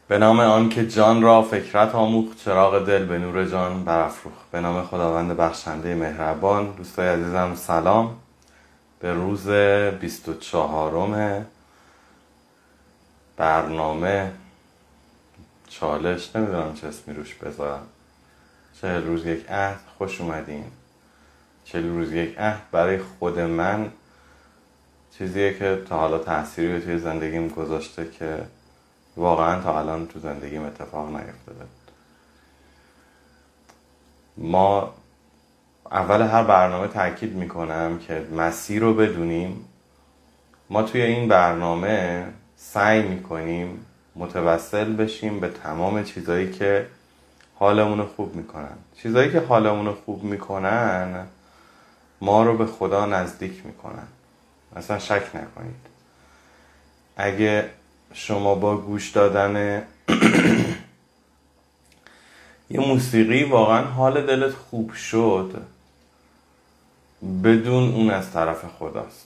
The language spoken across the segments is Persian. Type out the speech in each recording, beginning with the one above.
به نام آن که جان را فکرت آموخت، چراغ دل به نور جان برافروخت. به نام خداوند بخشنده مهربان. دوستای عزیزم سلام به روز 24 برنامه چالش، نمیدونم چه اسمی روش بذارم. 40 روز یک عهد. خوش اومدین. 40 روز یک عهد برای خود من چیزیه که تا حالا تأثیری توی زندگیم گذاشته که واقعا تا الان تو زندگیم اتفاق نیفتاده. ما اول هر برنامه تاکید میکنم که مسیر رو بدونیم. ما توی این برنامه سعی میکنیم متوسل بشیم به تمام چیزایی که حالمون رو خوب میکنن. چیزایی که حالمون رو خوب میکنن ما رو به خدا نزدیک میکنن. اصلا شک نکنید. اگه شما با گوش دادن یه موسیقی واقعا حال دلت خوب شد، بدون اون از طرف خداست.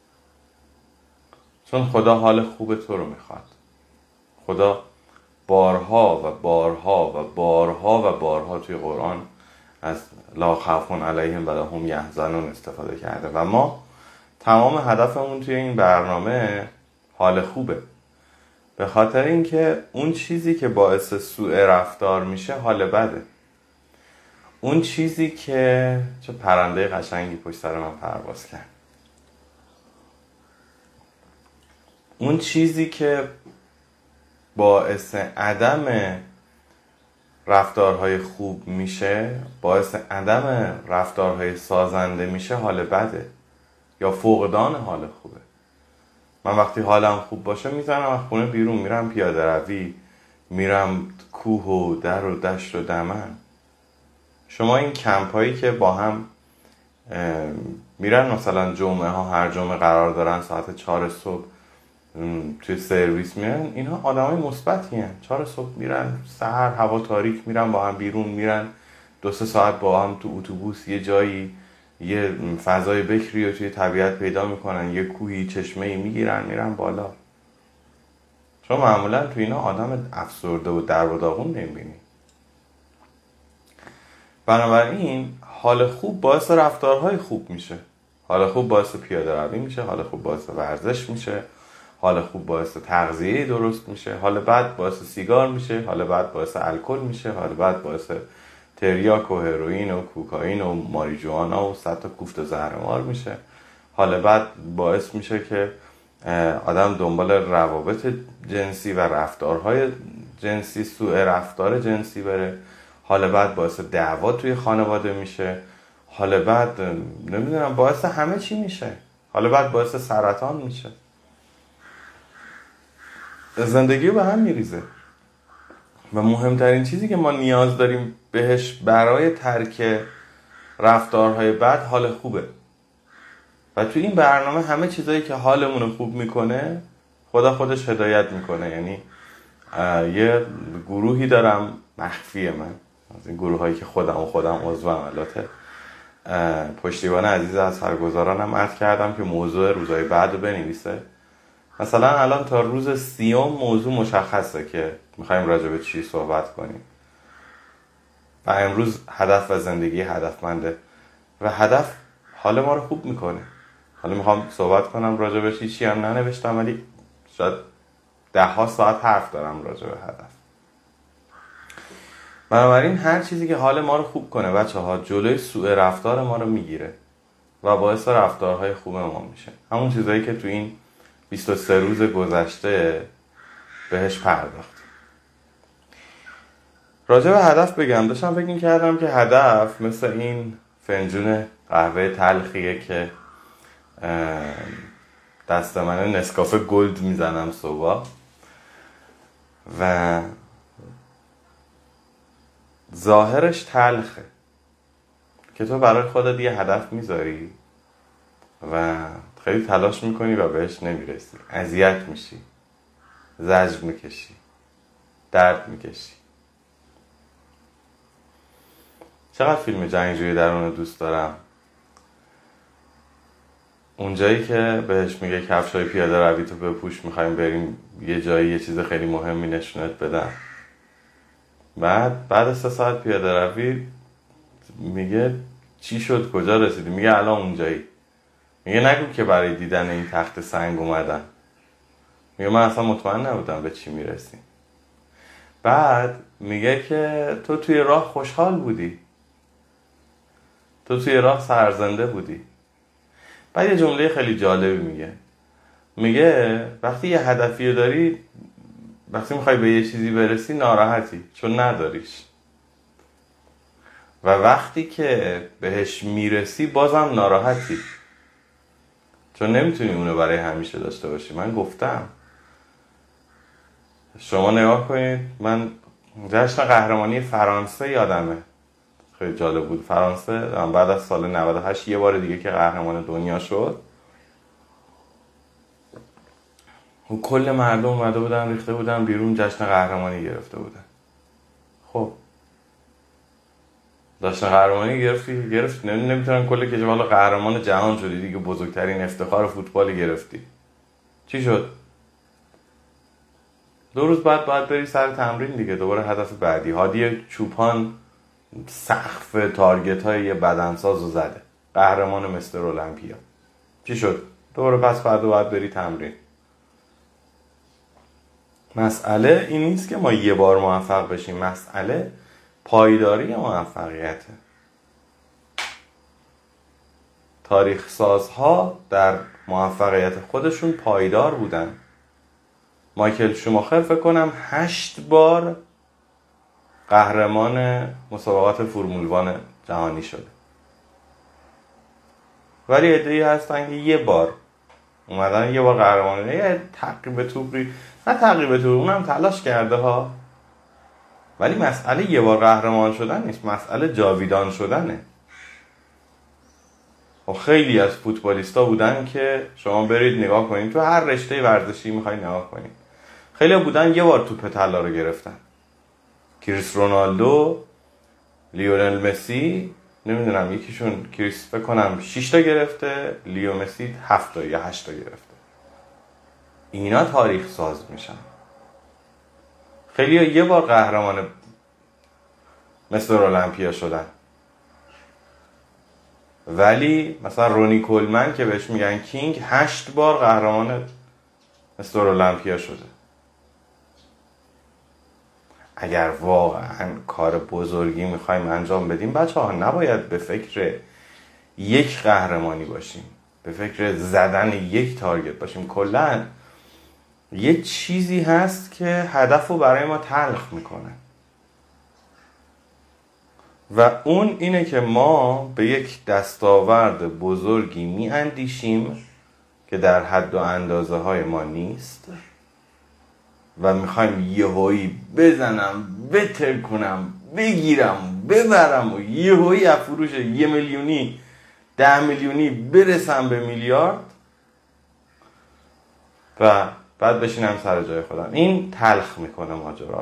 چون خدا حال خوب تو رو میخواد. خدا بارها و بارها و بارها و بارها توی قرآن از لا خوف علیهم ولا هم یحزنون استفاده کرده و ما تمام هدفمون توی این برنامه حال خوبه. به خاطر اینکه اون چیزی که باعث سوء رفتار میشه حال بده. اون چیزی که چه پرنده قشنگی پشت سر من پرواز کرد. اون چیزی که باعث عدم رفتارهای خوب میشه، باعث عدم رفتارهای سازنده میشه، حال بده یا فقدان حال خوبه. من وقتی حالم خوب باشه میزنم از خونه بیرون، میرم پیاده روی، میرم کوه و در و دشت و دمن. شما این کمپ هایی که با هم میرن، مثلا جمعه ها هر جمعه قرار دارن ساعت 4 صبح توی سرویس میرن، اینها آدم های مثبتی هن. 4 صبح میرن، سحر هوا تاریک، میرن با هم بیرون، میرن 2-3 ساعت با هم تو اتوبوس یه جایی، یه فضای بکری رو توی طبیعت پیدا میکنن، یه کوهی چشمه‌ای میگیرن، میرن بالا. چون معمولا توی اینا آدم افسرده و در و داغون نمیبینی. بنابراین حال خوب باعث رفتارهای خوب میشه. حال خوب باعث پیاده روی میشه، حال خوب باعث ورزش میشه، حال خوب باعث تغذیه درست میشه، حال بد باعث سیگار میشه، حال بد باعث الکل میشه، حال بد باعث تریاک و هروئین و کوکائین و ماریجوانا و 100 تا کوفت زهرمار میشه. حال بد باعث میشه که آدم دنبال روابط جنسی و رفتارهای جنسی، سوء رفتار جنسی بره. حال بد باعث دعوا توی خانواده میشه. حال بد نمیدونم باعث همه چی میشه. حال بد باعث سرطان میشه. زندگی به هم میریزه. و مهمترین چیزی که ما نیاز داریم بهش برای ترک رفتارهای بد حال خوبه. و تو این برنامه همه چیزایی که حالمون رو خوب میکنه خدا خودش هدایت میکنه. یعنی یه گروهی دارم مخفی من، از این گروه هایی که خودم عضوم. البته پشتیبان عزیز از سرگزارانم عرض کردم که موضوع روزهای بعد رو بنویسه. مثلا الان تا روز 30 موضوع مشخصه که میخوایم راجع به چی صحبت کنیم و امروز هدف و زندگی هدفمنده و هدف حال ما رو خوب میکنه. حالا میخوام صحبت کنم راجع به چی هم ننوشتم، ولی شاید 10 ساعت حرف دارم راجع به هدف. بنابراین هر چیزی که حال ما رو خوب کنه بچه ها جلوی سوء رفتار ما رو میگیره و باعث رفتارهای خوب ما میشه. همون چیزایی که تو این 23 روز گذشته بهش پرداخت. راجع به هدف بگم. داشتم فکر می‌کردم که هدف مثل این فنجون قهوه تلخیه که دست من نسکافه گلد میزنم صبح و ظاهرش تلخه که تو برای خودت یه هدف میذاری و خیلی تلاش میکنی و بهش نمیرسی، اذیت میشی، زجر میکشی، درد میکشی. چقدر فیلم جنگجوی درون دوست دارم. اونجایی که بهش میگه کفشای پیاده روی تو بپوش، میخوایم بریم یه جایی یه چیز خیلی مهمی نشونت بدم. بعد از 3 ساعت پیاده روی میگه چی شد، کجا رسیدی؟ میگه الان اونجایی. میگه نگو که برای دیدن این تخت سنگ اومدم. میگه من اصلا مطمئن نبودم به چی میرسیم. بعد میگه که تو توی راه خوشحال بودی، تو توی راه سرزنده بودی. بعد یه جمله خیلی جالبی میگه وقتی یه هدفی داری، وقتی میخوای به یه چیزی برسی ناراحتی چون نداریش، و وقتی که بهش میرسی بازم ناراحتی چون نمیتونی اونو برای همیشه داشته باشی. من گفتم شما نگاه کنید، من جشن قهرمانی فرانسه یادمه، خیلی جالب بود. فرانسه بعد از سال 98 یه بار دیگه که قهرمان دنیا شد، و کل مردم اومده بودن ریخته بودن بیرون، جشن قهرمانی گرفته بودن. خب جشن قهرمانی گرفت نمیتونن کل کشور، حالا قهرمان جهان شدی دیگه، بزرگترین افتخار فوتبال گرفتی. چی شد؟ 2 روز بعد باید بری سر تمرین دیگه، دوباره هدف بعدی. هادی چوپان سقف تارگت های یه بدنساز رو زده، قهرمان مستر المپیا. چی شد؟ دوباره پس فردا باید بری تمرین. مسئله این نیست که ما یه بار موفق بشیم، مسئله پایداری موفقیته. تاریخ سازها در موفقیت خودشون پایدار بودن. مایکل شوماخر فکر کنم 8 بار قهرمان مسابقات فرمول 1 جهانی شده، ولی عده‌ای هستن که یه بار اومدن یه بار قهرمانه، یه تعقیب توپی، نه تعقیب توپی، اونم تلاش کرده ها، ولی مسئله یه بار قهرمان شدن نیست، مسئله جاویدان شدنه. و خیلی از فوتبالیستا بودن که شما برید نگاه کنید، تو هر رشته ورزشی میخواید نگاه کنید، خیلی بودن یه بار توپ طلا رو گرفتن. کریس رونالدو، لیونل مسی، نمیدونم یکیشون کریس فکر کنم 6 تا گرفته، لیو مسی 7 تا یا 8 تا گرفته. اینا تاریخ ساز میشن. خیلی یه بار قهرمان مستر المپیا شدن، ولی مثلا رونی کولمن که بهش میگن کینگ 8 بار قهرمان مستر المپیا شده. اگر واقعا کار بزرگی میخوایم انجام بدیم بچه ها، نباید به فکر یک قهرمانی باشیم، به فکر زدن یک تارگت باشیم. کلن یه چیزی هست که هدف رو برای ما تلخ میکنه، و اون اینه که ما به یک دستاورد بزرگی میاندیشیم که در حد و اندازه های ما نیست و میخوایم یهویی بزنم، بترکنم، بگیرم، ببرم و یهویی از فروش 1 میلیونی 10 میلیونی برسم به میلیارد و بعد بشینم سر جای خودم. این تلخ میکنه ماجرا رو.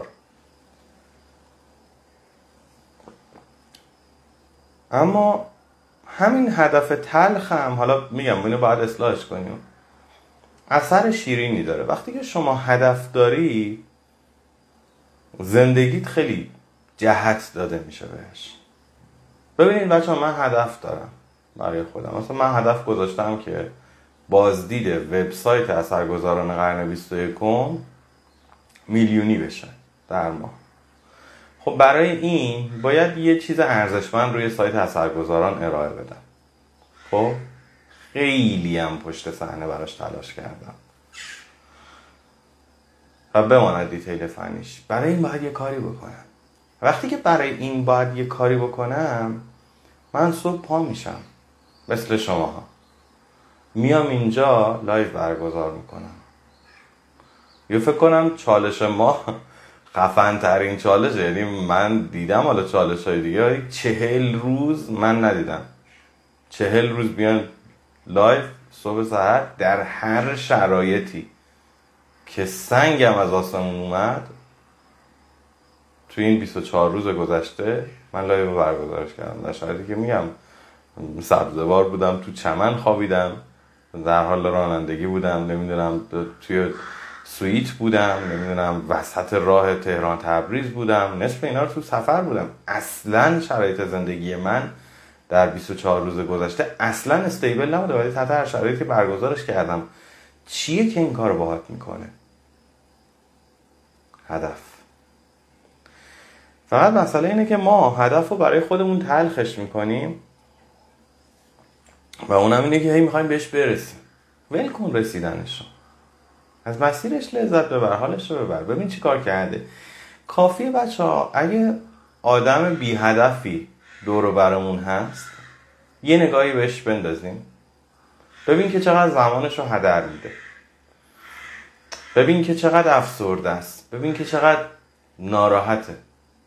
اما همین هدف تلخ هم، حالا میگم اینو باید اصلاحش کنیم، اثر شیرینی داره. وقتی که شما هدف داری، زندگیت خیلی جهت داده میشه بهش. ببینید بچه ها، من هدف دارم برای خودم. مثلا من هدف گذاشتم که بازدید وبسایت اثرگذاران قرن 21 میلیونی بشه در ماه. خب برای این باید یه چیز ارزشمند روی سایت اثرگذاران ارائه بدم. خب خیلی هم پشت صحنه براش تلاش کردم و بماند دیتیل فنیش. برای این باید یه کاری بکنم. وقتی که برای این باید یه کاری بکنم، من صبح پا میشم مثل شماها، میام اینجا لایو برگزار میکنم. یا فکر کنم چالش ما خفن ترین چالش، یعنی من دیدم حالا چالش های دیگه 40 روز من ندیدم. 40 روز بیان لایو صبح سحر در هر شرایطی که سنگم از آسمون اومد. توی این 24 روز گذشته من لایو برگزارش کردم در شرایطی که میگم سبزوار بودم، تو چمن خوابیدم، در حال رانندگی بودم، نمیدونم توی سویت بودم، نمیدونم وسط راه تهران تبریز بودم، نصف اینا رو تو سفر بودم. اصلا شرایط زندگی من در 24 روز گذشته اصلا استیبل نبوده، ولی تحت هر شرایطی برگزارش کردم. چیه که این کار باهات میکنه؟ هدف. فقط مسئله اینه که ما هدف رو برای خودمون تلخش میکنیم و اونم اینه که هی میخوایم بهش برسیم. ول کن رسیدنشو، از مسیرش لذت ببر، حالش رو ببر. ببین چی کار کرده. کافیه بچه ها اگه آدم بی هدفی دور و برمون هست یه نگاهی بهش بندازیم، ببین که چقدر زمانش رو هدر میده، ببین که چقدر افسرده است، ببین که چقدر ناراحته،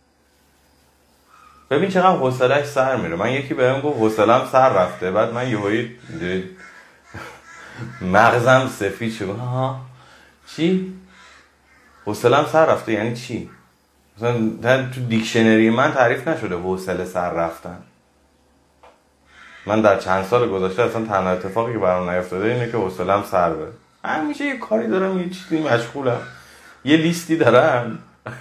ببین چقدر حوصله‌اش سر میره. من یکی بهم گفت حوصله‌ام سر رفته، بعد من یهویی مغزم سفید شد. ها چی؟ حوصله‌ام سر رفته یعنی چی؟ مثلا تو دیکشنری من تعریف نشده حوصله سر رفتن. من در چند سال گذشته اصلا تنها اتفاقی که برام نیفتاده اینه که حوصله‌ام سر بره. همیشه یه کاری دارم، یه چیزی مشغولم، یه لیستی دارم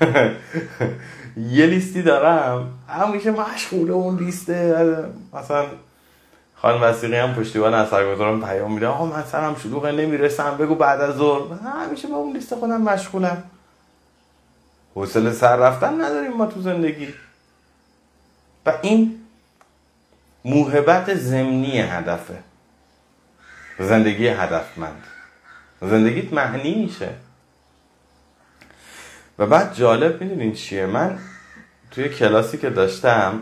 یه لیستی دارم، همیشه مشغول اون لیسته. مثلا خانم وثیقی هم پشتیبان اثرگذارم پیام میده آقا من سرم شلوغه نمیرسم بگو بعد از ظهر. همیشه با اون لیست خودم مشغولم. حوصله سر رفتن نداریم ما تو زندگی. و این موهبت ضمنی هدفه. زندگی هدفمند، زندگیت معنی میشه. و بعد جالب میدونین چیه، من توی کلاسی که داشتم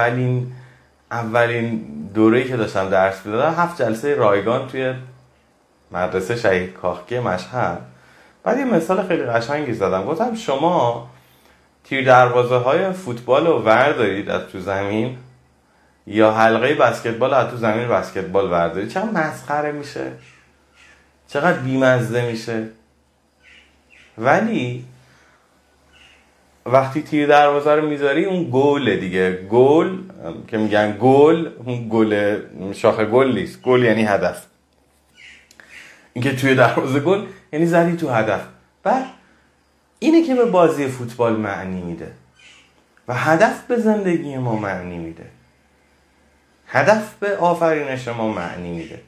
اولین دوره‌ای که داشتم درس میدادم 7 جلسه رایگان توی مدرسه شهید کاخکی مشهد. بعد یه مثال خیلی قشنگی زدم، گفتم شما تیر دروازه های فوتبال رو وردارید از تو زمین یا حلقه بسکتبال از تو زمین بسکتبال وردارید، چقدر مسخره میشه، چقدر بیمزه میشه. ولی وقتی تیر دروازه رو میذاری اون گله دیگه. گل که میگن گل، اون گل شاخ گل نیست، گل یعنی هدف. اینکه توی دروازه گل یعنی زدی تو هدف. بعد اینه که به بازی فوتبال معنی میده و هدف به زندگی ما معنی میده، هدف به آفرینش ما معنی میده.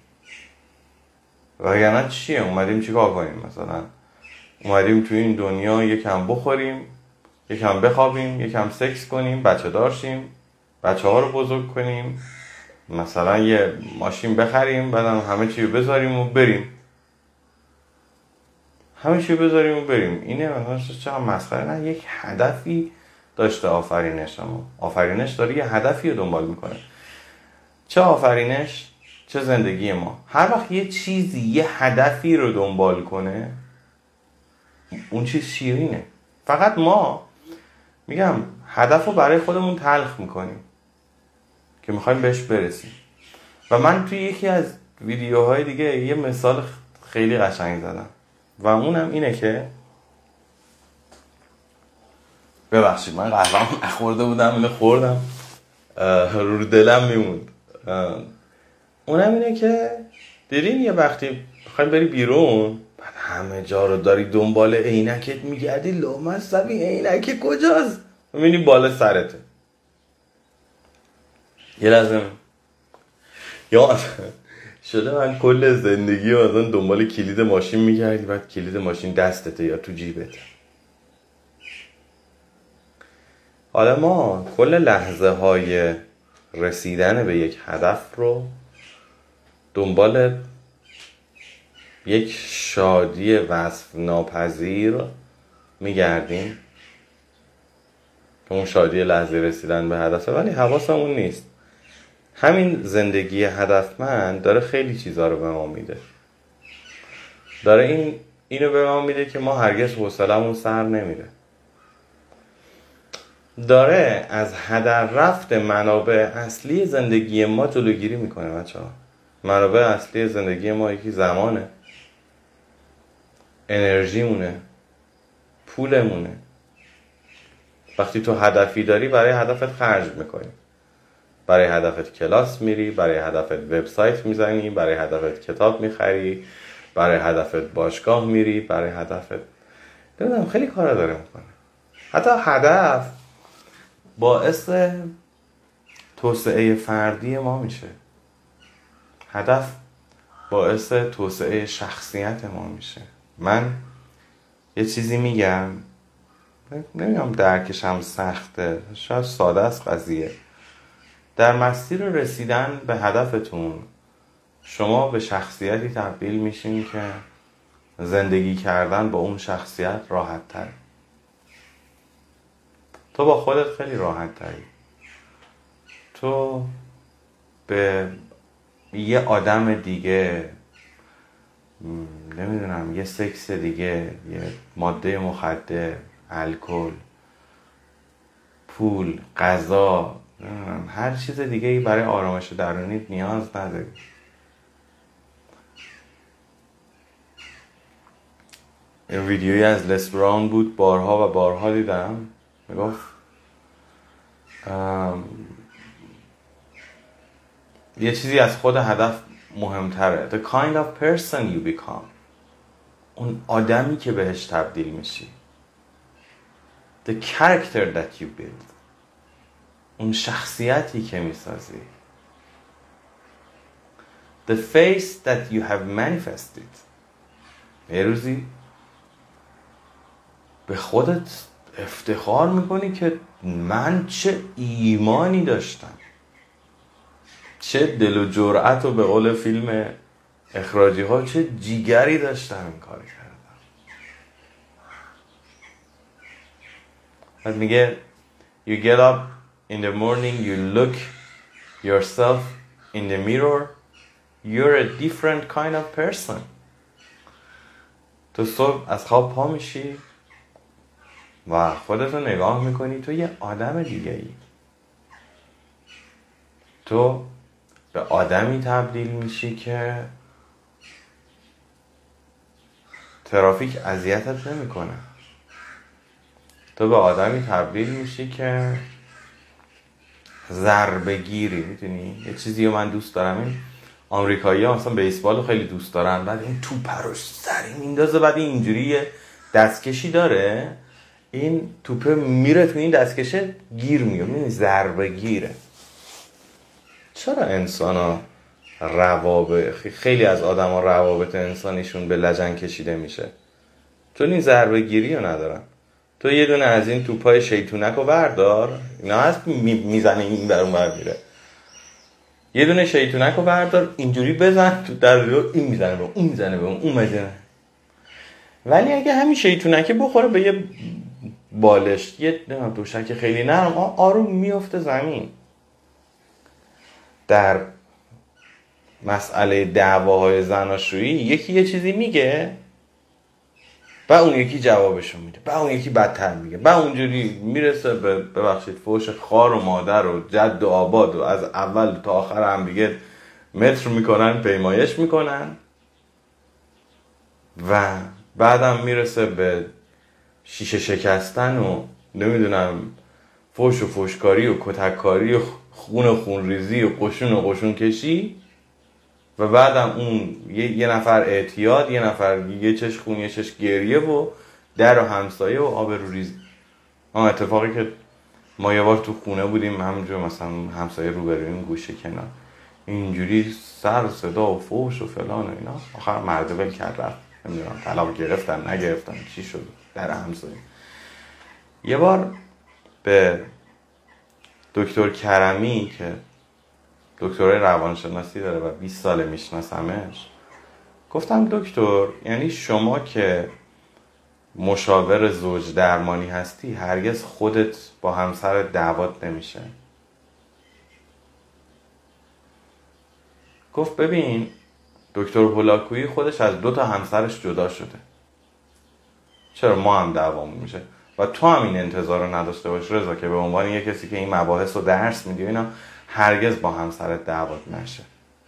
وگرنه چیه؟ اومدیم چیکار کنیم؟ مثلا اومدیم توی این دنیا یکم بخوریم، یکم بخوابیم، یکم سکس کنیم، بچه دارشیم، بچه ها رو بزرگ کنیم، مثلا یه ماشین بخریم، بعدم همه چی رو بذاریم و بریم. همه چی رو بذاریم و بریم. اینه مثلا چقدر مسخره. نه، یک هدفی داشته آفرینش. ما آفرینش داره یه هدفی رو دنبال میکنه. چه آفرینش چه زندگی ما، هر وقت یه چیزی یه هدفی رو دنبال کنه اون چیز شیرینه. فقط ما میگم هدف رو برای خودمون تلخ میکنیم که میخوایم بهش برسیم. و من توی یکی از ویدیوهای دیگه یه مثال خیلی قشنگ زدم و اونم اینه که ببخشید من قهوه‌ام نخورده بودم، اینو خوردم رو دلم میموند. اونم اینه که دیدین یه وقتی بخوایم بری بیرون بعد همه جا رو داری دنبال عینکت میگردی، لامصبی عینک کجاست؟ میبینی بالا سرته. یه لازم یا شده من کل زندگی مثلا دنبال کلید ماشین میگردی، بعد کلید ماشین دستته یا تو جیبته. حالا ما کل لحظه های رسیدن به یک هدف رو دنبال یک شادی وصف ناپذیر میگردیم که اون شادی لحظه رسیدن به هدفه، ولی حواسمون نیست. همین زندگی هدفمند داره خیلی چیزا رو به ما میده. داره اینو به ما میده که ما هرگز حوصله‌مون سر نمیره. داره از هدر رفت منابع اصلی زندگی ما جلوگیری میکنه بچه‌ها. منابع اصلی زندگی ما یکی زمانه، انرژیمونه، پولمونه. وقتی تو هدفی داری برای هدفت خرج میکنی. برای هدفت کلاس میری، برای هدفت وبسایت میزنی، برای هدفت کتاب میخری، برای هدفت باشگاه میری، برای هدفت نمیدونم خیلی کارا داره میکنه. حتی هدف باعث توسعه فردی ما میشه. هدف باعث توسعه شخصیت ما میشه. من یه چیزی میگم، نمیدونم درکش هم سخته، شاید ساده است قضیه. در مسیر رسیدن به هدفتون شما به شخصیتی تبدیل میشین که زندگی کردن با اون شخصیت راحت تر. تو با خودت خیلی راحت تری. تو به یه آدم دیگه، نمیدونم یه سکس دیگه، یه ماده مخدر، الکل، پول، غذا، هر چیز دیگه ای برای آرامش درونی نیاز نداری. این ویدیویی از لس براون بود، بارها و بارها دیدم. میگفت یه چیزی از خود هدف مهمتره. The kind of person you become. اون آدمی که بهش تبدیل میشی. The character that you build. اون شخصیتی که میسازی. The face that you have manifested. یه روزی به خودت افتخار میکنی که من چه ایمانی داشتم، چه دل و جرأت، و به قول فیلم اخراجی ها چه جیگری داشتم این کار کردم. بعد میگه you get up in the morning, you look yourself in the mirror, you're a different kind of person. تو صبح از خواب پا میشی و خودتو نگاه میکنی، تو یه آدم دیگه ای. تو به آدمی تبدیل میشی که ترافیک اذیتت نمیکنه. تو به آدمی تبدیل میشی که ضربه‌گیری. میدونی یه چیزی رو من دوست دارم، این آمریکایی‌ها مثلا بیسبال رو خیلی دوست دارن، بعد این توپ رو سری میندازه، بعد اینجوری دستکشی داره، این توپ میره تو این دستکشه گیر میگه، میدونی ضربه‌گیره. چرا انسان ها خیلی از آدم ها روابط انسانیشون به لجن کشیده میشه؟ چون این ضربه گیری رو ندارن. تو یه دونه از این توپای شیطونک رو بردار، اینا هست میزنه این بر اون بر میره، یه دونه شیطونک رو بردار اینجوری بزن تو در رو، این میزنه به اون میزنه به اون میزنه. ولی اگه همین شیطونکه بخوره به یه بالشت، یه دوشک خیلی نرم، آروم میفته زمین. در مسئله دعواهای زناشویی یکی یه چیزی میگه و اون یکی جوابشو میده، و اون یکی بدتر میگه، و اونجوری میرسه به ببخشید فوش خار و مادر و جد و آباد، و از اول تا آخر هم دیگه متر میکنن، پیمایش میکنن، و بعدم میرسه به شیشه شکستن و نمیدونم فوش و فوشکاری و کتککاری و خونریزی و قشون کشی، و بعدم اون یه نفر اعتیاد، یه نفر یه چش خون یه چش گریه و در و همسایه و آبرو ریزی. اتفاقی که ما یه بار تو خونه بودیم، همونجور مثلا همسایه روبرویم گوشه کنار، اینجوری سر صدا و فوش و فلان و اینا، آخر مرد ول کرد رفت، نمیدونم طلاق گرفتن نگرفتن چی شد در همسایه. یه بار به دکتر کرمی که دکترای روانشناسی داره و 20 ساله میشناسمش، گفتم دکتر، یعنی شما که مشاور زوج درمانی هستی هرگز خودت با همسر دعوات نمیشه؟ گفت ببین دکتر هولاکویی خودش از 2 تا همسرش جدا شده، چرا ما هم دعوامون میشه؟ و تو هم این انتظار رو نداشته باش رضا که به عنوان یه کسی که این مباحث رو درس میدی اینا هرگز با همسرت دعوات نشه.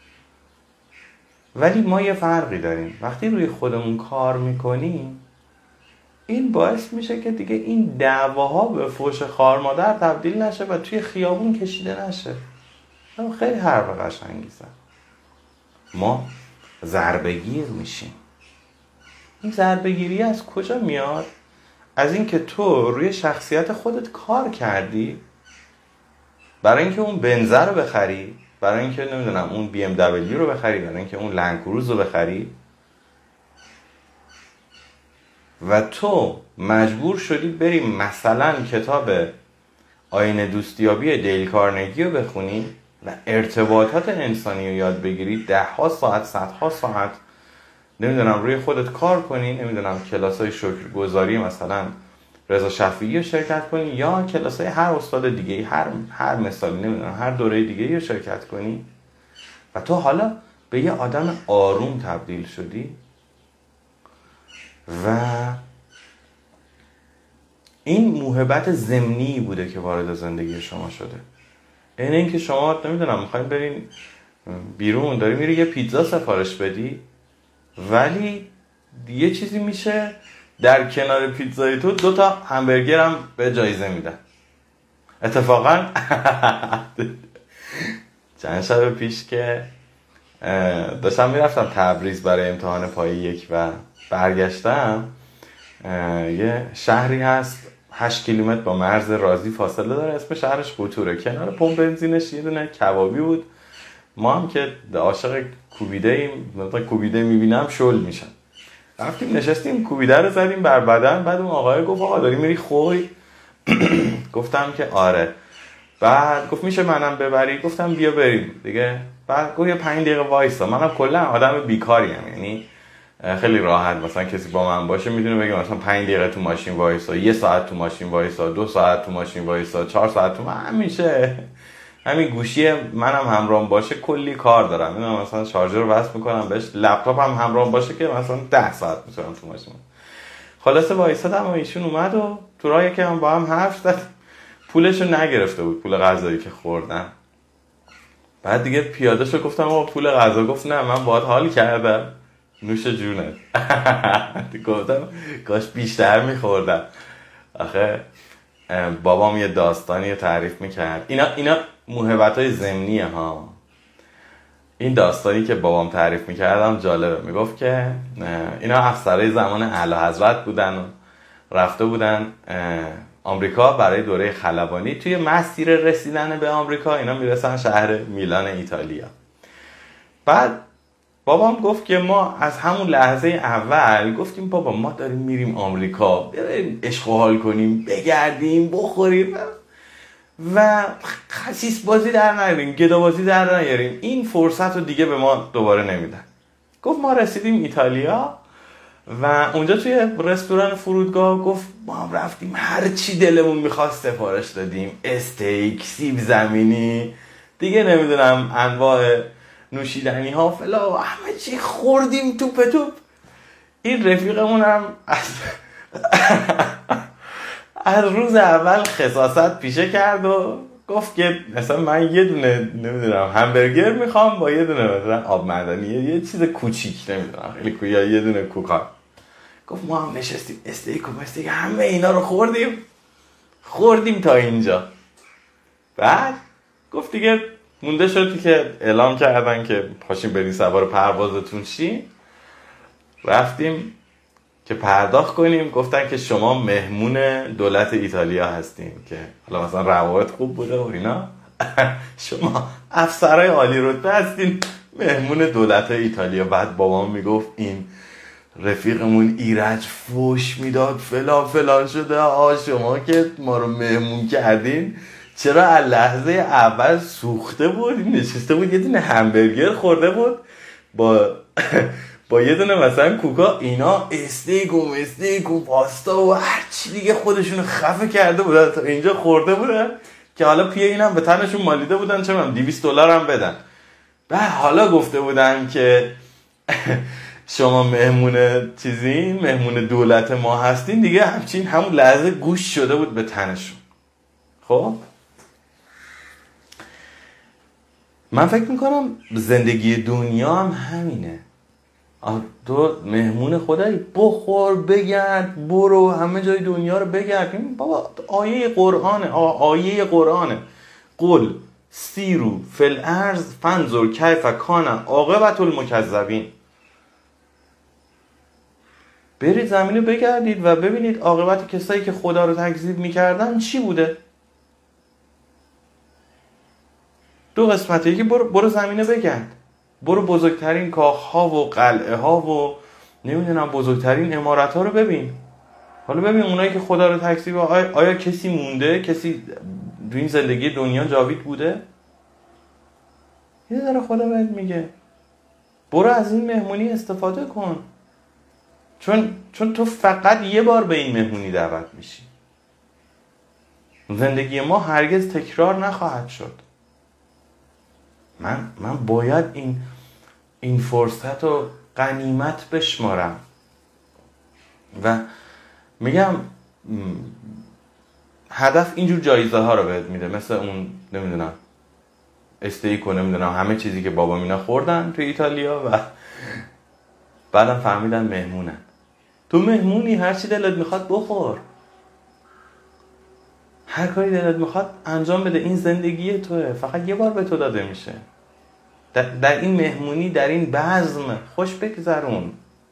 ولی ما یه فرقی داریم، وقتی روی خودمون کار میکنیم این باعث میشه که دیگه این دعواها به فوش خار مادر تبدیل نشه و توی خیابون کشیده نشه. خیلی حرف قشنگی زد. ما ضربه‌گیر میشیم. این ضربه‌گیری از کجا میاد؟ از این که تو روی شخصیت خودت کار کردی برای اینکه اون بنزه رو بخری، برای اینکه نمیدونم اون بی ام دبلیو رو بخری، برای اینکه اون لند کروز رو بخری، و تو مجبور شدی بری مثلا کتاب آیین دوستیابی دیل کارنگی رو بخونی و ارتباطات انسانی رو یاد بگیری، 10 ساعت 100 ساعت نمیدونم روی خودت کار کنی، نمیدونم کلاسای شکرگزاری مثلا رضا شفیعی رو شرکت کنی، یا کلاسای هر استاد دیگه، هر مثالی نمیدونم هر دوره دیگه رو شرکت کنی، و تو حالا به یه آدم آروم تبدیل شدی. و این موهبت ضمنی بوده که وارد زندگی شما شده. این که شما نمیدونم میخواین برین بیرون، داری میری یه پیتزا سفارش بدی، ولی یه چیزی میشه در کنار پیتزای تو 2 تا همبرگر هم به جایزه میدن. اتفاقا چند شب پیش که داشتم میرفتم تبریز برای امتحان پای 1 و برگشتم، یه شهری هست 8 کیلومتر با مرز رازی فاصله داره، اسم شهرش قطوره. کنار پمپ بنزینش یه دونه کبابی بود. ما هم که عاشق کوبیده ایم، مثلا کوبیده میبینم شل میشن، رفتیم نشستیم کوبیده رو زدیم بر بدن. بعد اون آقای گفت آقا داری میری خوی؟ گفتم که آره. بعد گفت میشه منم ببری؟ گفتم بیا بریم دیگه. بعد گفت یه 5 دقیقه وایسا. منم کلا آدم بیکاریم، یعنی خیلی راحت مثلا کسی با من باشه میتونه بگه مثلا 5 دقیقه تو ماشین وایسا، 1 ساعت تو ماشین وایسا، 2 ساعت تو ماشین وایسا، 4 ساعت تو همیشه. همین گوشی منم همراهم باشه کلی کار دارم، میدونم مثلا شارژر رو وصل میکنم بهش، لپتاپم همراهم باشه که مثلا 10 ساعت میتونم تو ماشین. خلاصه وایسادم و ایشون اومد و تو راه که هم با هم حرف زد. پولشو نگرفته بود، پول غذایی که خوردم. بعد دیگه پیاده شو گفتم آقا پول غذا. گفت نه من باهات حال کردم، نوش جونت. گفتم کاش بیشتر میخوردم. آخه بابام یه داستانی تعریف میکرد. اینا موهبت‌های ضمنیه ها. این داستانی که بابام تعریف میکردم جالبه. میگفت که اینا افسرهای زمان اعلیحضرت بودن و رفته بودن آمریکا برای دوره خلبانی. توی مسیر رسیدن به آمریکا اینا میرسن شهر میلان ایتالیا. بعد بابام گفت که ما از همون لحظه اول گفتیم بابا ما داریم میریم آمریکا، بریم عشق و حال کنیم، بگردیم، بخوریم و خسیس بازی در نیاریم، گدا بازی در نیاریم. این فرصت رو دیگه به ما دوباره نمیدن. گفت ما رسیدیم ایتالیا و اونجا توی رستوران فرودگاه گفت ما هم رفتیم هر چی دلمون میخواست سفارش دادیم، استیک، سیب زمینی، دیگه نمیدونم انواع نوشیدنی ها فلا، همه چی خوردیم توپ. این رفیقمون هم از روز اول خساست پیشه کرد و گفت که مثلا من یه دونه نمیدونم همبرگر میخوام با یه دونه مثلا آب معدنی، یه چیز کوچیک نمیدونم خیلی کویا، یه دونه کوکا. گفت ما هم نشستیم استیک و مستیک همه اینا رو خوردیم تا اینجا. بعد گفت دیگه مونده شد که اعلام کردن که پاشیم بریم سوار پروازتون شیم. رفتیم که پرداخت کنیم، گفتن که شما مهمون دولت ایتالیا هستین، که حالا مثلا روابط خوب بوده و اینا. شما افسرهای عالی رتبه هستین، مهمون دولت ایتالیا. بعد بابام میگفت این رفیقمون ایرج فوش میداد فلان شده، شما که ما رو مهمون کردین چرا از لحظه اول سوخته بود، نشسته بود یه دونه همبرگر خورده بود با یه دونه مثلا کوکا، اینا استیک و پاستا و هر چی دیگه خودشون خفه کرده بودن تا اینجا خورده بودن که حالا پیه اینم به تنشون مالیده بودن چه من $200 هم بدن. بعد حالا گفته بودن که شما مهمون دولت ما هستین، دیگه همون لحظه گوش شده بود به تنشون. خب من فکر میکنم زندگی دنیا هم همینه. تو مهمون خدایی، بخور بگرد برو همه جای دنیا رو بگرد. بابا آیه قرآنه قل سیرو فی الارض فانظر کیف کان عاقبة المکذبین. برید زمینو بگردید و ببینید عاقبت کسایی که خدا رو تکذیب میکردن چی بوده. دو قسمته، یکی برو زمینه بگرد، برو بزرگترین کاخها و قلعه ها و نمیدونم بزرگترین عمارت ها رو ببین. حالا ببین اونایی که خدا رو تکذیب، آیا کسی مونده؟ کسی تو این زندگی دنیا جاوید بوده؟ یه ذره خدا بهت میگه برو از این مهمونی استفاده کن، چون تو فقط یه بار به این مهمونی دعوت میشی. زندگی ما هرگز تکرار نخواهد شد. من باید این فرصت رو غنیمت بشمارم و میگم هدف اینجور جایزه ها رو بهت میده، مثل اون نمیدونم استیک و نمیدونم همه چیزی که بابا مینا خوردن تو ایتالیا و بعدم فهمیدن مهمونن. تو مهمونی، هر چی دلت میخواد بخور، هر کاری دلت میخواد انجام بده. این زندگی توه، فقط یه بار به تو داده میشه. در این مهمونی، در این بزم خوش بگذرون.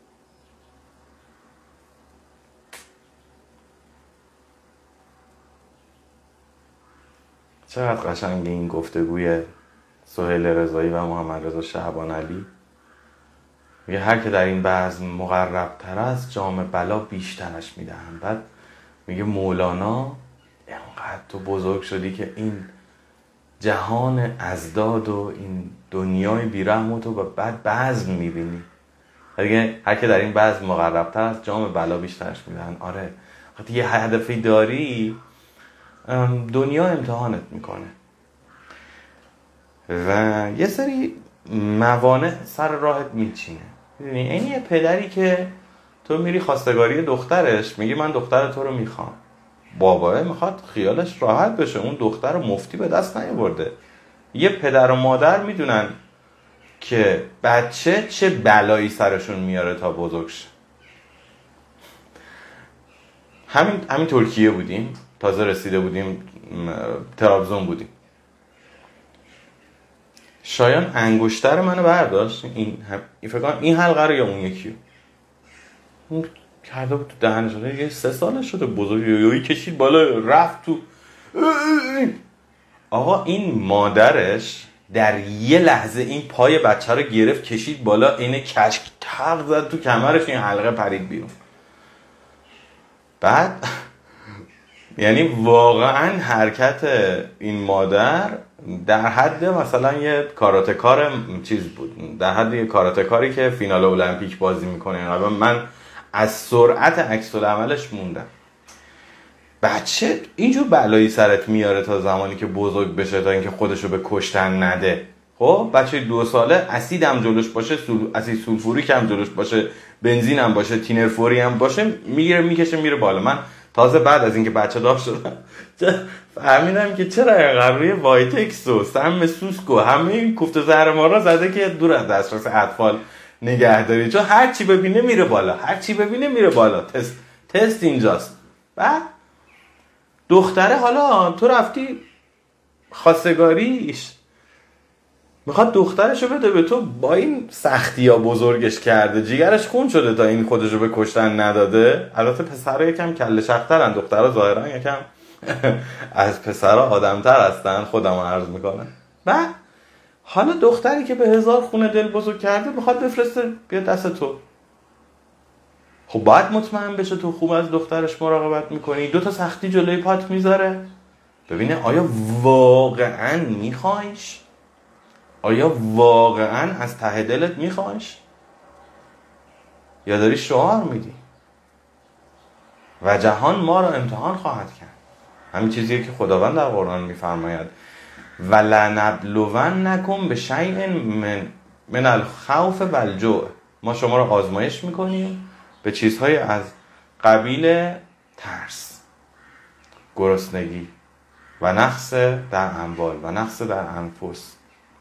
چقدر قشنگه این گفتگوی سهیل رضایی و محمد رضا شعبان علی. میگه هر که در این بزم مقرب تر است جام بلا بیشترش میدهند. بعد میگه مولانا اینقدر تو بزرگ شدی که این جهان ازداد و این دنیای بیرحم و تو بعد بزم میبینی. هر که در این بزم مقرب تر است جام بلا بیشترش میدهند. آره وقتی یه هدفی داری دنیا امتحانت میکنه و یه سری موانع سر راهت میچینه. میدونی این یه پدری که تو میری خواستگاری دخترش، میگی من دختر تو رو میخوام، بابا میخواد خیالش راحت بشه اون دختر مفتی به دست نیاورده. یه پدر و مادر میدونن که بچه چه بلایی سرشون میاره تا بزرگ شه. همین ترکیه بودیم، تازه رسیده بودیم ترابزون بودیم. شایان انگشتر منو برداشت، فکر کنم این حلقه رو یا اون یکی اون کرده بود تو دهنش، یه 3 سالش شده بزرگ، یویی کشید بالا رفت تو. آقا این مادرش در یه لحظه این پای بچه رو گرفت کشید بالا، اینه کشک تق زد تو کمرش، این حلقه پرید بیرون. بعد یعنی واقعا حرکت این مادر در حد مثلا یه کاراته‌کار چیز بود، در حد یه کاراته‌کاری که فینال المپیک بازی میکنه. من از سرعت عکس العملش موندم. بچه اینجور بلایی سرت میاره تا زمانی که بزرگ بشه، تا اینکه خودشو به کشتن نده. خب بچه 2 ساله اسید هم جلوش باشه، اسید سولفوریک هم جلوش باشه، بنزین هم باشه، تینر فوری هم باشه، میگیره میکشه میره بالا. من تازه بعد از اینکه بچه دار شدم فهمیدم که چرا اینقدر روی وایتکس و سم سوسک و همه این کوفت زهر مارا زده که دور از دسترس اطفال نگهداری، چون هر چی ببینه میره بالا، هر چی ببینه میره بالا. تست اینجاست. بعد دختره، حالا تو رفتی خواستگاریش، میخواد دخترشو بده به تو، با این سختی ها بزرگش کرده، جیگرش خون شده تا این خودشو به کشتن نداده. البته پسرها یکم کله شخترن، دخترها ظاهرا یکم از پسرها آدمتر هستن، خودم عرض میکنم. و حالا دختری که به 1000 خونه دل بزرگ کرده میخواد بفرسته بیا دست تو. خب باید مطمئن بشه تو خوب از دخترش مراقبت میکنی. 2 تا سختی جلوی پات میذاره، ببینه آیا واقعا میخوایش، آیا واقعا از ته دلت میخوایش یا داری شعار میدی. و جهان ما را امتحان خواهد کرد. همین چیزیه که خداوند در قرآن میفرماید ولنبلونکم بشیء من الخوف والجوع. ما شما را آزمایش میکنیم به چیزهای از قبیل ترس، گرسنگی و نقص در اموال و نقص در انفس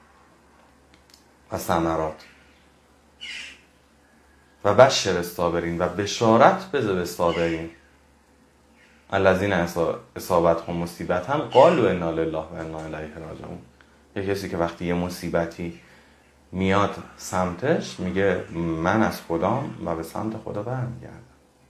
و ثمرات. و بشر الصابرین، و بشارت بده به صابرین الذین اصابتهم مصیبة قالوا انا لله و انا الیه راجعون. یه کسی که وقتی یه مصیبتی میاد سمتش میگه من از خدام و به سمت خدا برمیگردم.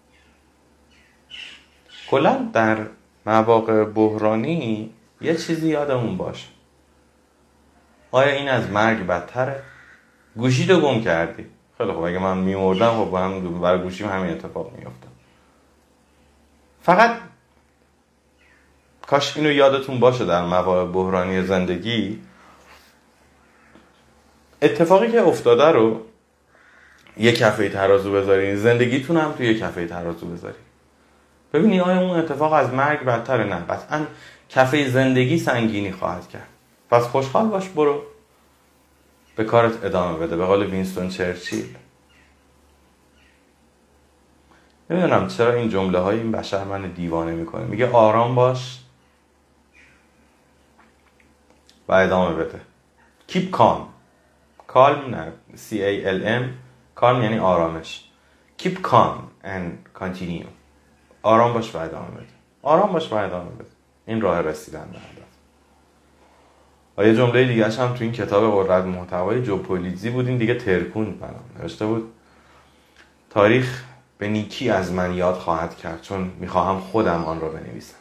کلا در مواقع بحرانی یه چیزی یادمون باشه، آیا این از مرگ بدتره؟ گوشیتو گم کردی، خیلی خوب، اگه من میمردم خب هم برای گوشیم همین اتفاق میافتاد. فقط کاش اینو یادتون باشه در مواقع بحرانی زندگی، اتفاقی که افتاده رو یه کفه ترازو بذارین، زندگیتون هم توی یه کفه ترازو بذارین، ببینی آیا اون اتفاق از مرگ بدتره؟ نه، قطعا کفه زندگی سنگینی خواهد کرد. پس خوشحال باش، برو به کارت ادامه بده. به قول وینستون چرچیل. نمیدونم چرا این جمله های این بشر من دیوانه میکنه. میگه آرام باش و ادامه بده. keep calm. calm نه calm. calm یعنی آرامش. keep calm and continue. آرام باش و ادامه بده. آرام باش و ادامه بده. این راه رسیدن به هدف. و یه جمله دیگه هم تو این کتاب قدرت محتوای جو پولیتزی بود، این دیگه ترکوند منم. نوشته بود تاریخ به نیکی از من یاد خواهد کرد چون میخواهم خودم آن را بنویسم.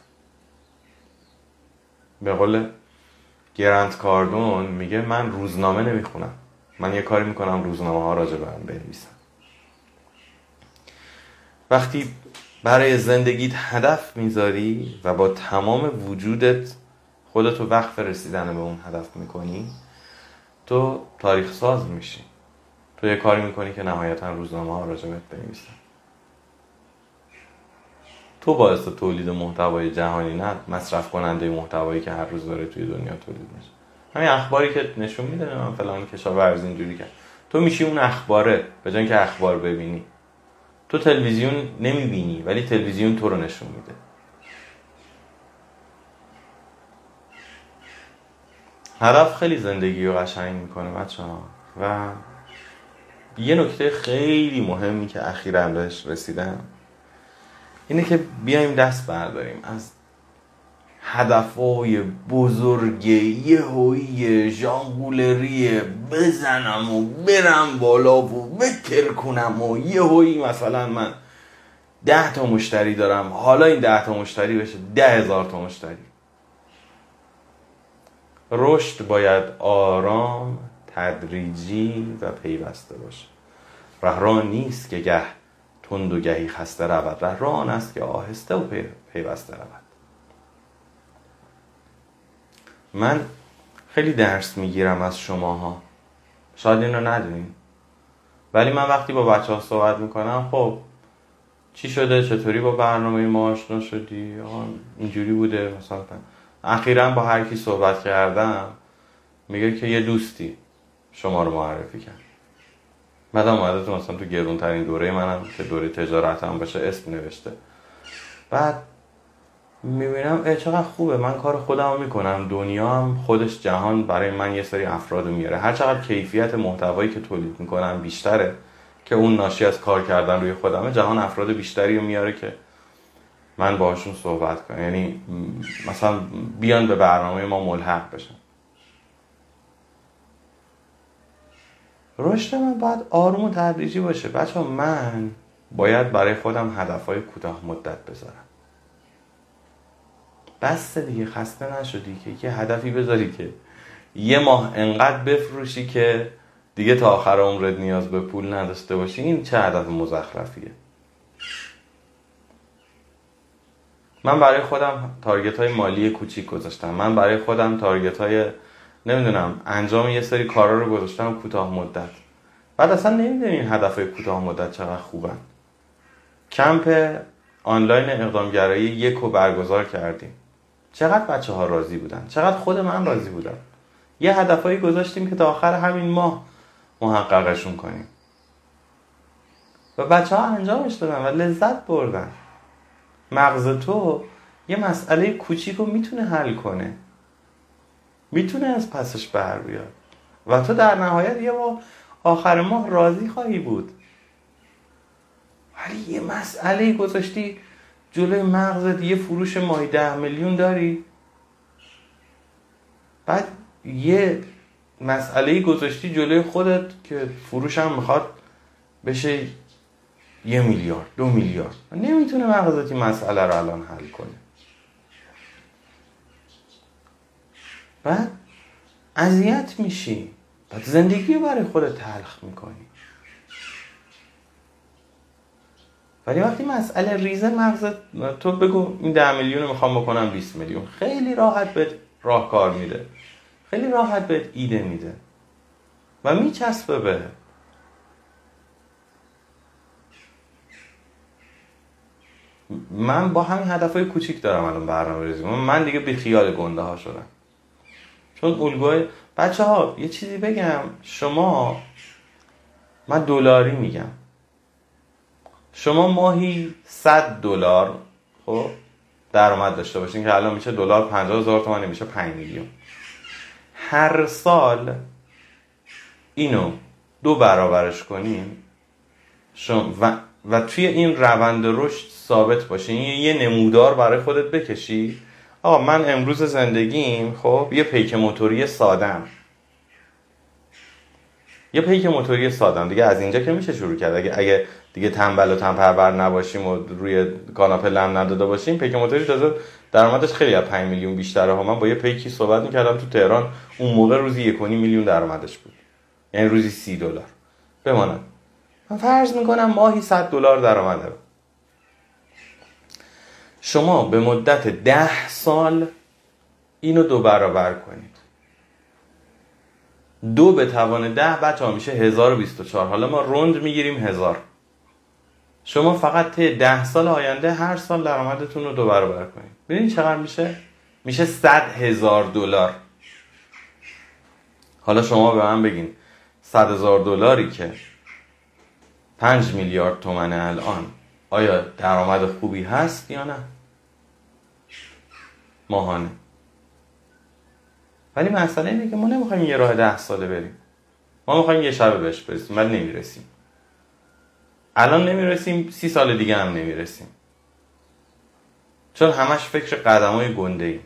به قول گرانت کاردون میگه من روزنامه نمیخونم، من یه کاری میکنم روزنامه ها راجع به من بنویسن. وقتی برای زندگیت هدف میذاری و با تمام وجودت خودتو وقف رسیدن به اون هدف میکنی، تو تاریخ ساز میشی. تو یه کاری میکنی که نهایتا روزنامه ها راجع بهت بنویسن. تو باعث تولید محتوای جهانی، نه مصرف کننده محتوایی که هر روز داره توی دنیا تولید میشه. همین اخباری که نشون میده من فلان کشاورز اینجوری کرد، تو میشی اون اخباره به جای اینکه اخبار ببینی. تو تلویزیون نمیبینی ولی تلویزیون تو رو نشون میده. هدف خیلی زندگی رو قشنگ میکنه بچه‌ها. و یه نکته خیلی مهمی که اخیراً بهش رسیدم اینه که بیایم دست برداریم از هدفهای بزرگ یهویی ژانگولری بزنم و برم بالا و بتر کنم و یهویی مثلا من 10 تا مشتری دارم، حالا این 10 تا مشتری بشه 10,000 تا مشتری. رشد باید آرام، تدریجی و پیوسته باشه. راه نیست که گه تند و گهی خسته رود، راه آن است که آهسته و پیوسته رود. من خیلی درس میگیرم از شماها، شاید اینو ندونین، ولی من وقتی با بچه ها صحبت میکنم خب چی شده، چطوری با برنامه ما آشنا شدی، اینجوری بوده مثلا. اخیراً با هر کی صحبت کردم میگه که یه دوستی شما رو معرفی کرد. بعدم اومده تو مثلا تو گرونترین دوره منم که دوره تجارت هم باشه اسم نوشته. بعد میبینم چقدر خوبه، من کار خودم میکنم، دنیا هم خودش جهان برای من یه سری افراد میاره. هر چقدر کیفیت محتوایی که تولید میکنم بیشتره که اون ناشی از کار کردن روی خودمه، جهان افراد بیشتری رو میاره که من باهاشون صحبت کنم، یعنی مثلا بیان به برنامه ما ملحق بشن. رشد من باید آروم و تدریجی باشه. بچه‌ها من باید برای خودم هدفهای کوتاه مدت بذارم. بس دیگه، خسته نشدی که یه هدفی بذاری که یه ماه انقدر بفروشی که دیگه تا آخر عمرت نیاز به پول نداشته باشی؟ این چه هدف مزخرفیه. من برای خودم تارگت های مالی کوچیک گذاشتم، من برای خودم تارگت های نمیدونم انجام یه سری کارا رو گذاشتم کوتاه مدت. بعد اصلا نمیدونین هدف های کوتاه مدت چقدر خوبن. کمپ آنلاین اقدامگرایی 1 رو برگزار کردیم. چقدر بچه ها راضی بودن، چقدر خود من راضی بودم. یه هدفایی گذاشتیم که تا آخر همین ماه محققشون کنیم و بچه ها انجامش دادن و لذت بردن. مغز تو یه مسئله کوچیکو میتونه حل کنه، میتونه از پسش بر بیاد و تو در نهایت یه آخر ماه راضی خواهی بود. ولی یه مسئله گذاشتی جلوی مغزت، یه فروش ماهی 10 میلیون داری، بعد یه مسئله گذاشتی جلوی خودت که فروش هم میخواد بشه 1 میلیارد 2 میلیارد، نمیتونه مغزت این مسئله رو الان حل کنه. بعد اذیت میشی، بعد زندگی رو برای خودت تلخ میکنی. ولی وقتی مسئله ریزه مغزت، تو بگو این 10 میلیون رو میخوام بکنم 20 میلیون، خیلی راحت بهت راهکار میده، خیلی راحت بهت ایده میده و میچسبه به. من با همین هدفهای کوچیک دارم الان برنامه‌ریزی. من دیگه بی خیال گنده ها شدم، چون الگوی بچه ها. یه چیزی بگم شما، من دلاری میگم، شما ماهی $100 خب درآمد داشته باشین که الان میشه دلار 50,000 تومان، میشه 5 میلیون. هر سال اینو 2 برابرش کنین و توی این روند رشد ثابت باشین، یه نمودار برای خودت بکشی. آقا من امروز زندگیم خب یه پیک موتوری سادم، یه پیک موتوری سادم دیگه. از اینجا که میشه شروع کرد. اگه دیگه تنبل و تنپرور نباشیم و روی کاناپه لم نداده باشیم، پیک موتوری تازه درآمدش خیلی از 5 میلیون بیشتره ها. من با یه پیکی صحبت میکردم تو تهران، اون موقع روزی 1.5 میلیون درآمدش بود، یعنی روزی $30 بماند. من فرض میکنم ماهی $100 درآمد دارم. شما به مدت 10 سال اینو 2 برابر کنید. 2 به توان 10 بچه ها میشه 1024. حالا ما روند میگیریم 1000. شما فقط طی 10 سال آینده هر سال درآمدتون رو 2 برابر کنید. ببینید چقدر میشه؟ میشه $100,000. حالا شما به من بگین $100,000 که 5 میلیارد تومنه الان، آیا درآمد خوبی هست یا نه؟ ماهانه. ولی مسئله اینه که ما نمیخوایم یه راه 10 ساله بریم، ما میخوایم یه شب بهش برسیم، ولی نمیرسیم. الان نمیرسیم، 30 سال دیگه هم نمیرسیم، چون همش فکر قدمای گنده ایم.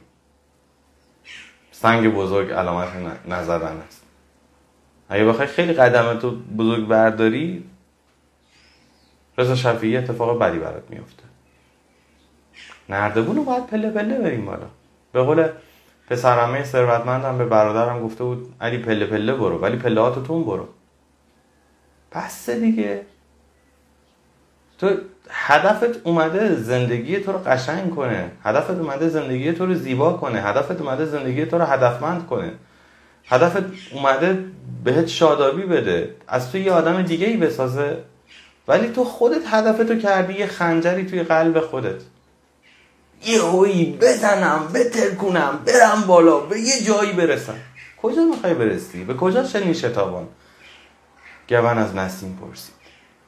سنگ بزرگ علامت نزدن است. اگه بخوای خیلی قدمتو بزرگ برداری، رضا شفیعی اتفاق بدی برات میفته. نردبون رو باید پله پله بریم بالا. به قول پسرعمه ثروتمندم به برادرم گفته بود علی پله پله برو، ولی پله هاتو تون برو. بس دیگه. تو هدفت اومده زندگی تو رو قشنگ کنه، هدفت اومده زندگی تو رو زیبا کنه، هدفت اومده زندگی تو رو هدفمند کنه، هدفت اومده بهت شادابی بده، از تو یه آدم دیگه ای بسازه. ولی تو خودت هدفتو کردی یه خنجری توی قلب خودت، یه هویی بزنم بترکونم برم بالا به یه جایی برسم. کجا میخوای برسی؟ به کجا چنین شتابان؟ گون از نسیم پرسید.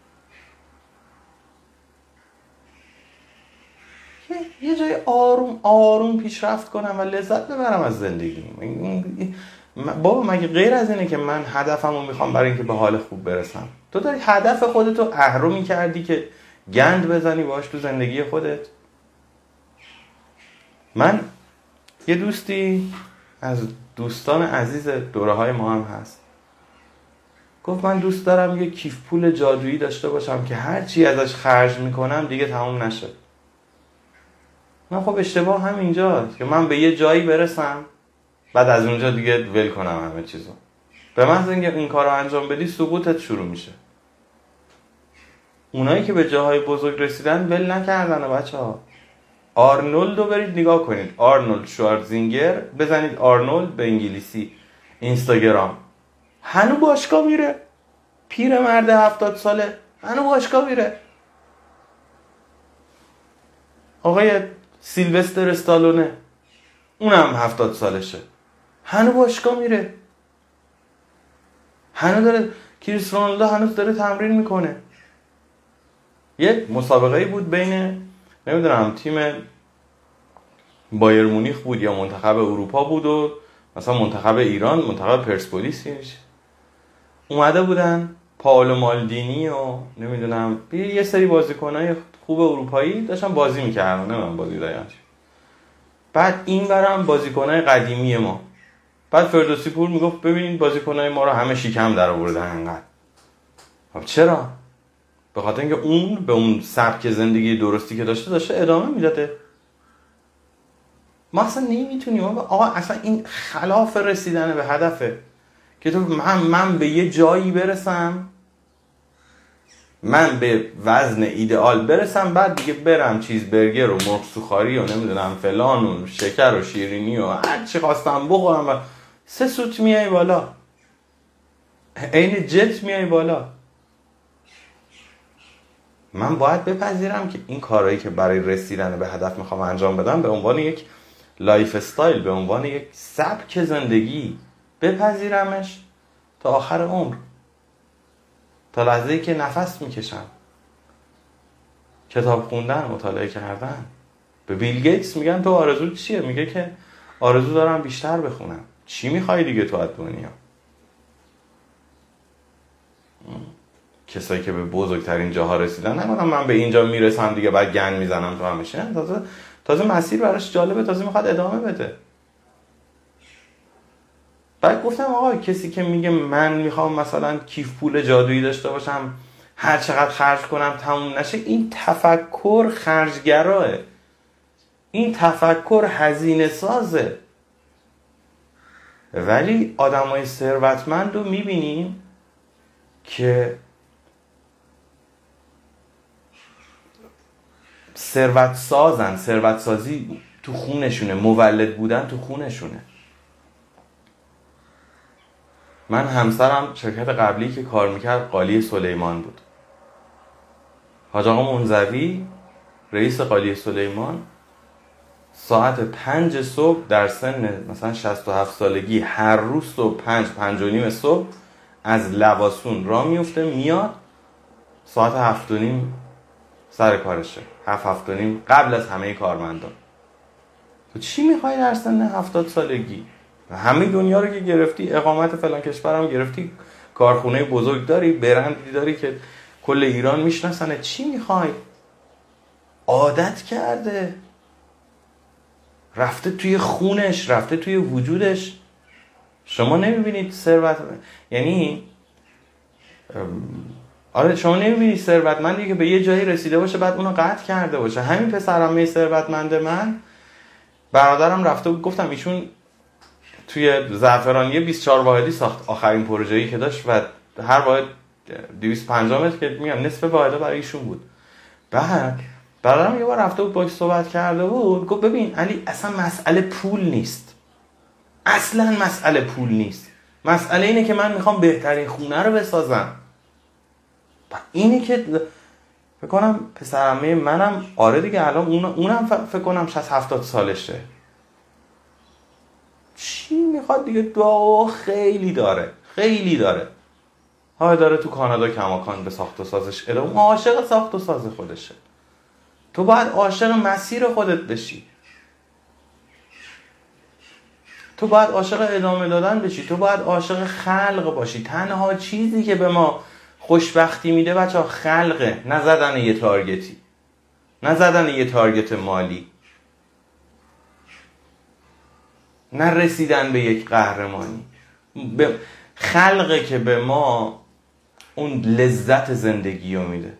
یه جای آروم آروم پیشرفت کنم و لذت ببرم از زندگیم. بابا مگه غیر از اینه که من هدفمو میخوام برای اینکه به حال خوب برسم؟ تو داری هدف خودتو اهرمی کردی که گند بزنی باش تو زندگی خودت. من یه دوستی از دوستان عزیز دوره های ما هم هست، گفت من دوست دارم یه کیف پول جادویی داشته باشم که هر چی ازش خرج میکنم دیگه تموم نشه. من خب اشتباه هم اینجاست که من به یه جایی برسم بعد از اونجا دیگه ول کنم همه چیزو. به محض اینکه این کارو انجام بدی سقوطت شروع میشه. اونایی که به جاهای بزرگ رسیدن ول نکردن. بچه‌ها آرنولدو برید نگاه کنید، آرنولد شوارزنگر، بزنید آرنولد به انگلیسی اینستاگرام، هنو باشگاه میره، پیرمرد 70 ساله هنو باشگاه میره. آقای سیلوستر استالونه اونم 70 سالشه هنو باشگاه میره، هنو داره، کریس رونالدو هنوز داره تمرین میکنه. یک مسابقه‌ای بود بین نمیدونم تیم بایر مونیخ بود یا منتخب اروپا بود و مثلا منتخب ایران، منتخب پرسپولیس اومده بودن، پائولو مالدینی و نمیدونم یه سری بازیکنای خوب اروپایی داشتن بازی میکردن، نمیدونم بازی داشتن. بعد این برام بازیکنای قدیمی ما بعد فردوسی پور میگفت ببینید بازیکنای ما رو همه شیکم در آوردن انقدر. خب چرا؟ به خاطر اینکه اون به اون سبک زندگی درستی که داشته ادامه میداده. ما اصلا نمیتونیم آقا اصلا این خلاف رسیدن به هدفه که تو من به یه جایی برسم، من به وزن ایدئال برسم، بعد دیگه برم چیز برگر و مرغ سوخاری و نمیدونم فلان و شکر و شیرینی و هر چی خواستم بخورم و 3 سوت میای بالا، عین جت میای بالا. من باید بپذیرم که این کارهایی که برای رسیدن به هدف میخوام انجام بدم به عنوان یک لایف استایل، به عنوان یک سبک زندگی بپذیرمش تا آخر عمر، تا لحظه‌ای که نفس میکشم. کتاب خوندن، مطالعه کردن. به بیل گیتس میگن تو آرزو چیه؟ میگه که آرزو دارم بیشتر بخونم. چی میخوای دیگه تو از دنیا؟ کسایی که به بزرگترین جاها رسیدن نمیدونم من به اینجا میرسم دیگه بعد گند میزنم تو همشه. تازه مسیر براش جالبه، تازه میخواد ادامه بده. بعد گفتم آقا کسی که میگه من میخوام مثلا کیف پول جادویی داشته باشم، هر چقدر خرج کنم تموم نشه، این تفکر خرجگراه، این تفکر هزینه سازه. ولی آدمای ثروتمند رو میبینیم که ثروت سازن، ثروت سازی تو خونشونه، مولد بودن تو خونشونه. من همسرم شرکت قبلی که کار میکرد قالی سلیمان بود. حاج آقا منزوی رئیس قالی سلیمان ساعت 5 صبح در سن مثلا 67 سالگی هر روز صبح 5:05 صبح از لواسون راه میفته میاد، ساعت 7:30 سر کارشه، 7:30 قبل از همه کارمندان. تو چی میخوای در سن 70 سالگی؟ همه دنیا رو که گرفتی، اقامت فلان کشورم گرفتی، کارخونه بزرگ داری، برندی داری که کل ایران میشناسنه، چی میخوای؟ عادت کرده، رفته توی خونش، رفته توی وجودش. شما نمیبینید ثروت، یعنی آره شما نمیبینید ثروتمندی که به یه جایی رسیده باشه بعد اونو قطع کرده باشه. همین پسرعمه ثروتمند من، برادرم رفته بود، گفتم ایشون توی زعفرانیه 24 واحدی ساخت، آخرین پروژه‌ای که داشت و هر واحد 250 متر که میگم نصف واحده برای ایشون بود. بعد برادرم یه بار رفته بود باهاش صحبت کرده بود، گفت ببین علی اصلا مسئله پول نیست، اصلا مسئله پول نیست، مسئله اینه که من میخوام بهترین خونه رو بسازم. اینه که فکر کنم پسرعمه منم آره دیگه الان اونم فکر کنم 60-70 سالشه. چی میخواد دیگه؟ دعا خیلی داره، خیلی داره. ها داره تو کانادا کماکان به ساخت و سازش ادامه، اون عاشق ساخت و ساز خودشه. تو باید عاشق مسیر خودت بشی، تو باید عاشق ادامه دادن بشی، تو باید عاشق خلق باشی. تنها چیزی که به ما خوشبختی میده بچه ها خلقه، نه زدن یه تارگتی، نه زدن یه تارگت مالی، نه رسیدن به یک قهرمانی. خلقه که به ما اون لذت زندگی رو میده.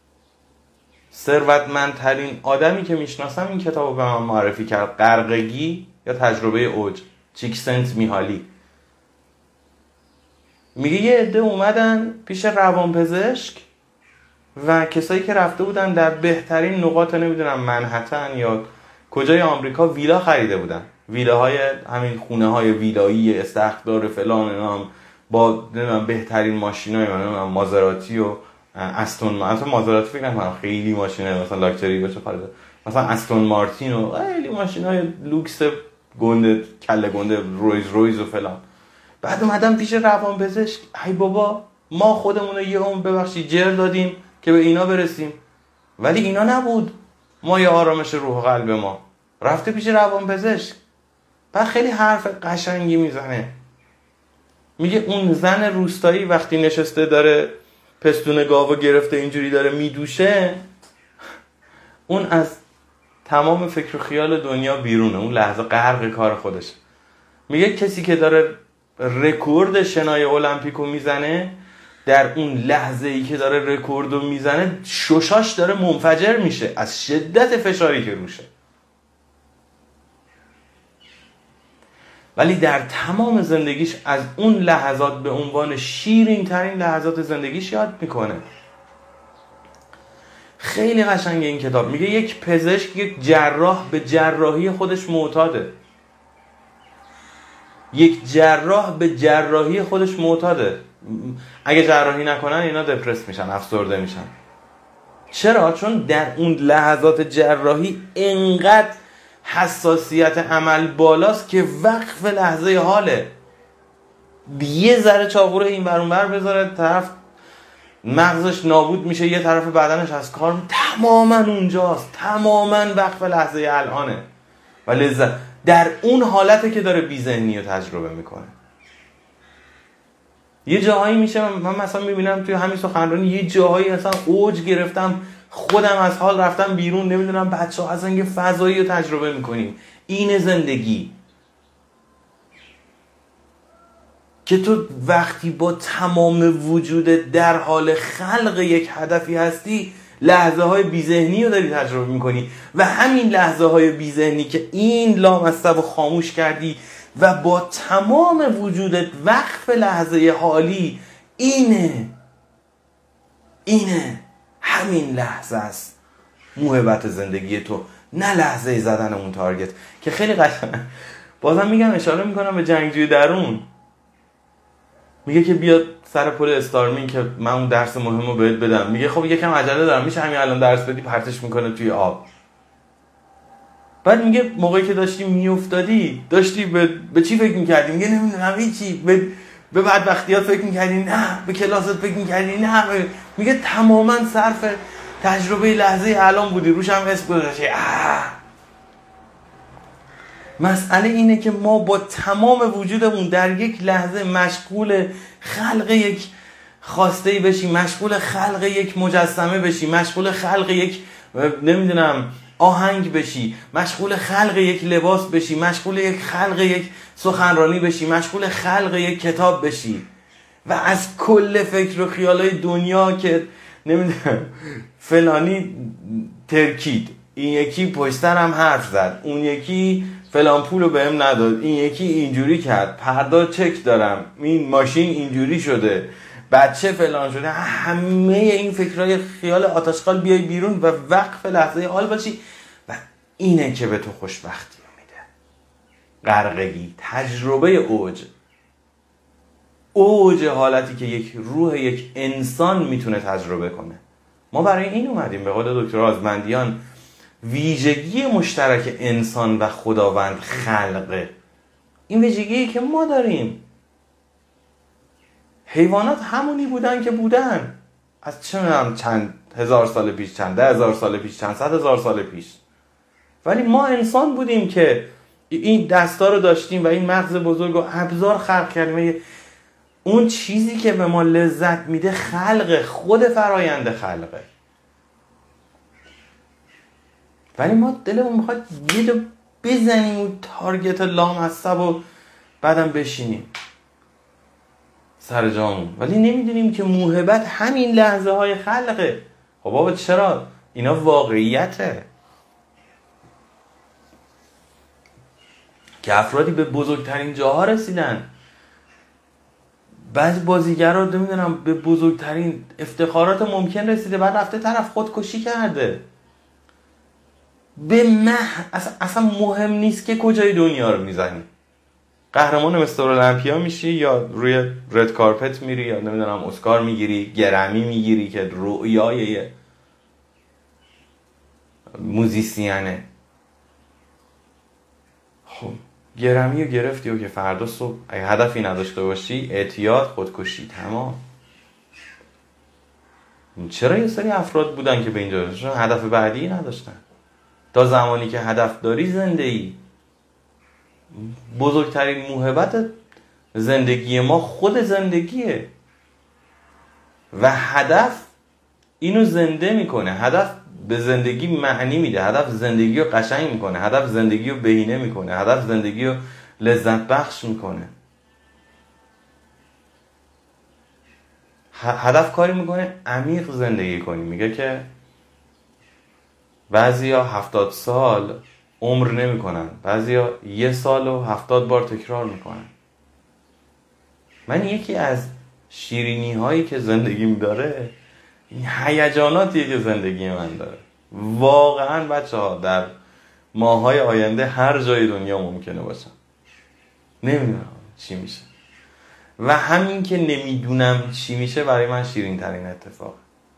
ثروتمندترین آدمی که میشناسم این کتاب رو به من معرفی کرد، غرقگی یا تجربه اوج، چیکسنتمیهالی. میگه یه عده اومدن پیش روانپزشک و کسایی که رفته بودن در بهترین نقاط نمیدونم منهتن یا کجای آمریکا ویلا خریده بودن، ویلاهای همین خونه های ویلایی استخدار فلان نام با نمیدونم بهترین ماشینای مثلا مازراتی و استون مارتین. مازراتی فکر نکنم خیلی ماشینه مثلا لاکچری باشه خالص، مثلا استون مارتین و خیلی ماشینای لوکس گنده کله گنده رویز و فلان. بعد اومدم پیش روانپزشک، ای بابا ما خودمون رو یه عمر ببخشید جر دادیم که به اینا برسیم، ولی اینا نبود ما یه آرامش روح قلب ما. رفته پیش روانپزشک، بعد خیلی حرف قشنگی میزنه، میگه اون زن روستایی وقتی نشسته داره پستون گاوو گرفته اینجوری داره میدوشه، اون از تمام فکر و خیال دنیا بیرونه، اون لحظه غرق کار خودشه. میگه کسی که داره رکورد شنای المپیکو میزنه، در اون لحظه ای که داره رکوردو میزنه ششاش داره منفجر میشه از شدت فشاری که روشه. ولی در تمام زندگیش از اون لحظات به عنوان شیرین ترین لحظات زندگیش یاد میکنه. خیلی قشنگه این کتاب. میگه یک پزشک، یک جراح به جراحی خودش معتاده. یک جراح به جراحی خودش معتاده. اگه جراحی نکنن اینا دپرس میشن، افسرده میشن. چرا؟ چون در اون لحظات جراحی انقدر حساسیت عمل بالاست که وقف لحظه حاله. یه ذره چاقو رو این ور اون ور بذاره، طرف مغزش نابود میشه، یه طرف بدنش از کار تماما اونجاست، تماما وقف لحظه الانه و لذت در اون حالته که داره بی‌ذهنی رو تجربه میکنه. یه جاهایی میشه من مثلا میبینم توی همین سخنرانی یه جاهایی اصلا اوج گرفتم، خودم از حال رفتم بیرون، نمیدونم بچه‌ها اصلا یه فضایی رو تجربه میکنیم. این زندگی که تو وقتی با تمام وجودت در حال خلق یک هدفی هستی، لحظه های بی‌ذهنی رو داری تجربه میکنی و همین لحظه های بی‌ذهنی که این لامصب رو خاموش کردی و با تمام وجودت وقف لحظه حالی، اینه همین لحظه است موهبت زندگی تو، نه لحظه زدن اون تارگت که خیلی قشنگه. بازم میگم اشاره میکنم به جنگجوی درون. میگه که بیاد سر پل استارمین که من اون درس مهم رو بهت بدم. میگه خب یکم عجله دارم، میشه همین الان درس بدی؟ پرتش میکنه توی آب. بعد میگه موقعی که داشتی میافتادی داشتی به چی فکر میکردی؟ میگه نمیدونم هیچی. به بدبختیات فکر میکردی؟ نه. به کلاست فکر میکردی؟ نه. میگه تماما صرف تجربه لحظه الان بودی، روش هم اسم گذاشتی. مسئله اینه که ما با تمام وجودمون در یک لحظه مشغول خلق یک خواسته‌ای بشیم، مشغول خلق یک مجسمه بشیم، مشغول خلق یک نمیدونم آهنگ بشی، مشغول خلق یک لباس بشی، مشغول یک خلق یک سخنرانی بشی، مشغول خلق یک کتاب بشی و از کل فکر و خیالای دنیا که نمیدونم فلانی ترکید، این یکی پشترم حرف زد، اون یکی فلان پولو بهم نداد، این یکی اینجوری کرد، پردا چک دارم، این ماشین اینجوری شده، بچه فلان شده، همه این فکرهای خیال آتشقال بیای بیرون و وقف لحظه حال باشی و اینه که به تو خوشبختی رو میده. غرقگی، تجربه اوج حالتی که یک روح یک انسان میتونه تجربه کنه. ما برای این اومدیم. به قول دکتر آزمندیان ویژگی مشترک انسان و خداوند خلقه. این ویژگی که ما داریم. حیوانات همونی بودن که بودن از چند هزار سال پیش، چند 10,000 سال پیش، چند 100,000 سال پیش. ولی ما انسان بودیم که این دستا رو داشتیم و این مغز بزرگ و ابزار خلق کردیم. اون چیزی که به ما لذت میده خلقه، خود فرایند خلقه. ولی ما دلمون میخواد یه جا بزنیم اون تارگت لامصب و بعدم بشینیم سر جامون، ولی نمیدونیم که موهبت همین لحظه های خلقه. خب بابا چرا؟ اینا واقعیته که افرادی به بزرگترین جاها رسیدن. بعضی بازیگرا نمیدونم به بزرگترین افتخارات ممکن رسیده، بعد رفته طرف خودکشی کرده. اصلا مهم نیست که کجای دنیا رو میزنی. قهرمان مستر المپیا میشی یا روی رد کارپت میری یا نمیدونم اسکار میگیری، گرمی میگیری که رویای موزیسینه. خب گرمی رو گرفتی و که فردا صبح اگه هدفی نداشته باشی، اعتیاد، خودکشی، تمام. چرا یه سری افراد بودن که به اینجا رسیدن؟ هدف بعدی نداشتن. تا زمانی که هدف داری زندگی. بزرگترین موهبت زندگی ما خود زندگیه و هدف اینو زنده میکنه. هدف به زندگی معنی میده، هدف زندگی رو قشنگ میکنه، هدف زندگی رو بهینه میکنه، هدف زندگی رو لذت بخش میکنه. هدف کاری میکنه عمیق زندگی کنی. میگه که بعضیا 70 سال عمر نمیکنن، بعضیا 1 سال و 70 بار تکرار میکنن. من یکی از شیرینی هایی که زندگیم داره این هیجاناتیه که زندگی من داره. واقعا بچه ها در ماهای آینده هر جای دنیا ممکنه باشم، نمیدونم چی میشه و همین که نمیدونم چی میشه برای من شیرین ترین اتفاق.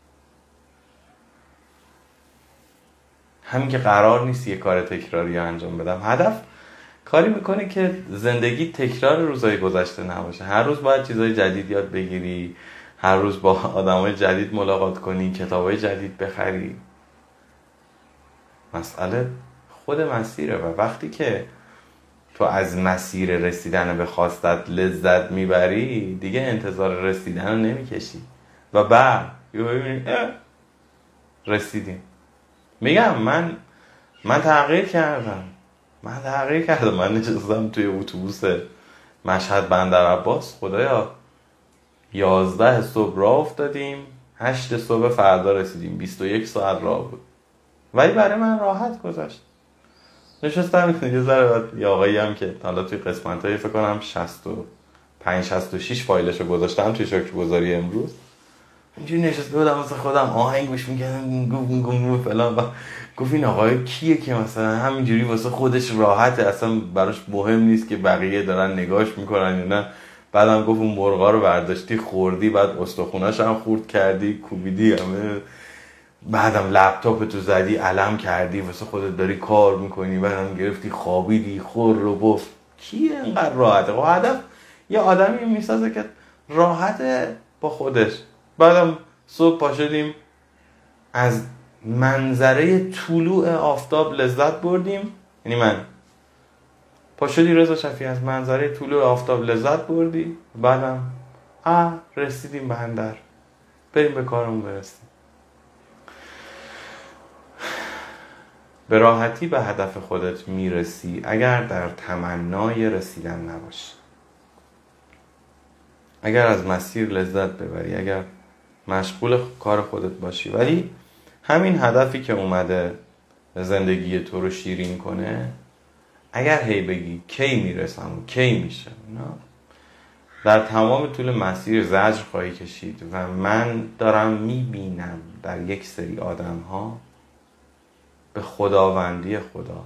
همین که قرار نیست یه کار تکراری انجام بدم. هدف کاری میکنه که زندگی تکرار روزهای گذشته نباشه. هر روز باید چیزهای جدید یاد بگیری، هر روز با آدمای جدید ملاقات کنی، کتابای جدید بخری. مسئله خود مسیره و وقتی که تو از مسیر رسیدن به خواستت لذت میبری دیگه انتظار رسیدن رو نمیکشی و بعد ببینی رسیدیم. میگم من تغییر کردم. من نشستم توی اتوبوس مشهد بندر عباس، خدایا 11 صبح راه افتادیم، 8 صبح فردا رسیدیم، 21 ساعت راه بود ولی برای من راحت گذشت. نشستم یه ذره بعد یه آقایی هم که حالا توی قسمت‌های فکر کنم 65 66 فایلشو گذاشتم توی شکرگزاری امروز، اینجوری نشسته بودم واسه خودم آهنگ گوش می‌کردم گم فلان. گفت این آقای کیه که مثلا همینجوری واسه خودش راحته، اصلا براش مهم نیست که بقیه دارن نگاش میکنن یا نه. بعدم گفت اون مرغا رو برداشتی خوردی، بعد استخوناش هم خورد کردی کوبیدی همه، بعدم لپتاپ تو زدی علم کردی واسه خودت داری کار میکنی، بعدم گرفتی خوابیدی خور رو بفت. کیه اینقدر راحته؟ و هدف یه آدمی میسازه که راحته با خودش. بعدم صبح پا شدیم از منظره طلوع آفتاب لذت بردیم. یعنی من پا شدی رضا شفیع از منظره طلوع آفتاب لذت بردی، بعدم رسیدیم بندر، بریم به کارمون برسیم. به راحتی به هدف خودت میرسی اگر در تمنای رسیدن نباشی، اگر از مسیر لذت ببری، اگر مشغول کار خودت باشی. ولی همین هدفی که اومده زندگی تو رو شیرین کنه، اگر هی بگی کی میرسم و کی میشه، در تمام طول مسیر زجر خواهی کشید. و من دارم میبینم در یک سری آدم ها به خداوندی خدا،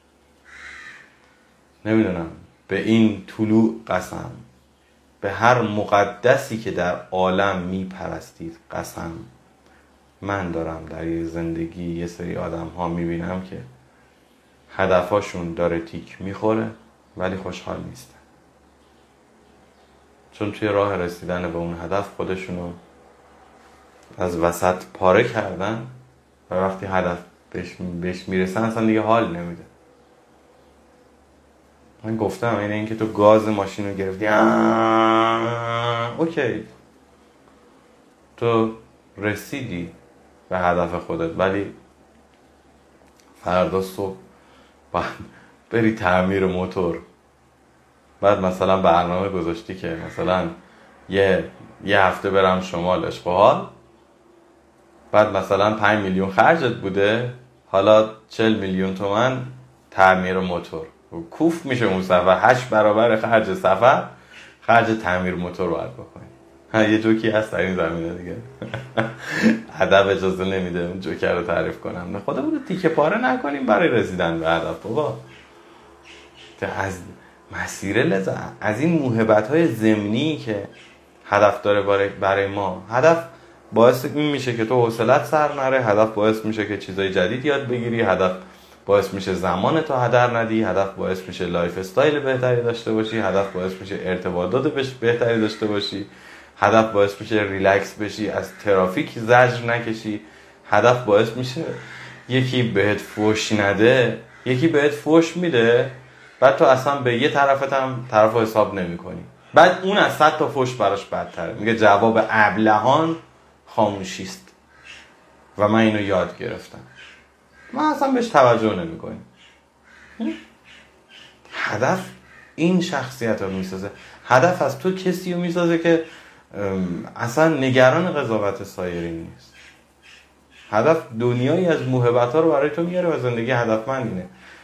نمیدونم به این طلوع قسم، به هر مقدسی که در عالم میپرستید قسم، من دارم در یه زندگی یه سری آدم ها میبینم که هدفاشون داره تیک میخوره ولی خوشحال نیستن، چون توی راه رسیدن به اون هدف خودشونو از وسط پاره کردن و وقتی هدف بهش میرسن اصلا دیگه حال نمیده. من گفتم این که تو گاز ماشین رو گرفتی اوکی تو رسیدی به هدف خودت، ولی فردا صبح باید بری تعمیر موتور، بعد مثلا برنامه گذاشتی که مثلا یه هفته برم شمال اشغال، بعد مثلا 5 میلیون خرجت بوده، حالا 40 میلیون تومن تعمیر موتور. کوف میشه اون سفر 8 برابر خرج سفر، خرج تعمیر موتور باید بکنی. یه جوکی هست در این زمینه دیگه. ادب اجازه نمیده اون جوکر رو تعریف کنم. نه خدا بود تیکه پاره نکنیم برای رسیدن به هدف بابا. از مسیر لذت، از این موهبت‌های ضمنی که هدف داره برای ما. هدف باعث این میشه که تو حوصلت سر نره، هدف باعث میشه که چیزای جدید یاد بگیری، هدف باعث میشه زمان تو هدر ندی، هدف باعث میشه لایف استایل بهتری داشته باشی، هدف باعث میشه ارتباطات بهتری داشته باشی، هدف باعث میشه ریلکس بشی، از ترافیک زجر نکشی، هدف باعث میشه یکی بهت فوش نده، یکی بهت فوش میده بعد تو اصلا به یه طرفت هم طرف رو حساب نمی کنی، بعد اون از 100 تا فوش براش بدتره، میگه جواب ابلهان خاموشیست و من اینو یاد گرفتم. من اصلا بهش توجه نمی کنی. هدف این شخصیت رو میسازه. هدف از تو کسی رو میسازه که اصلا نگران قضاوت سایرین نیست. هدف دنیایی از موهبت ها رو برای تو میاره و زندگی هدفمند اینه.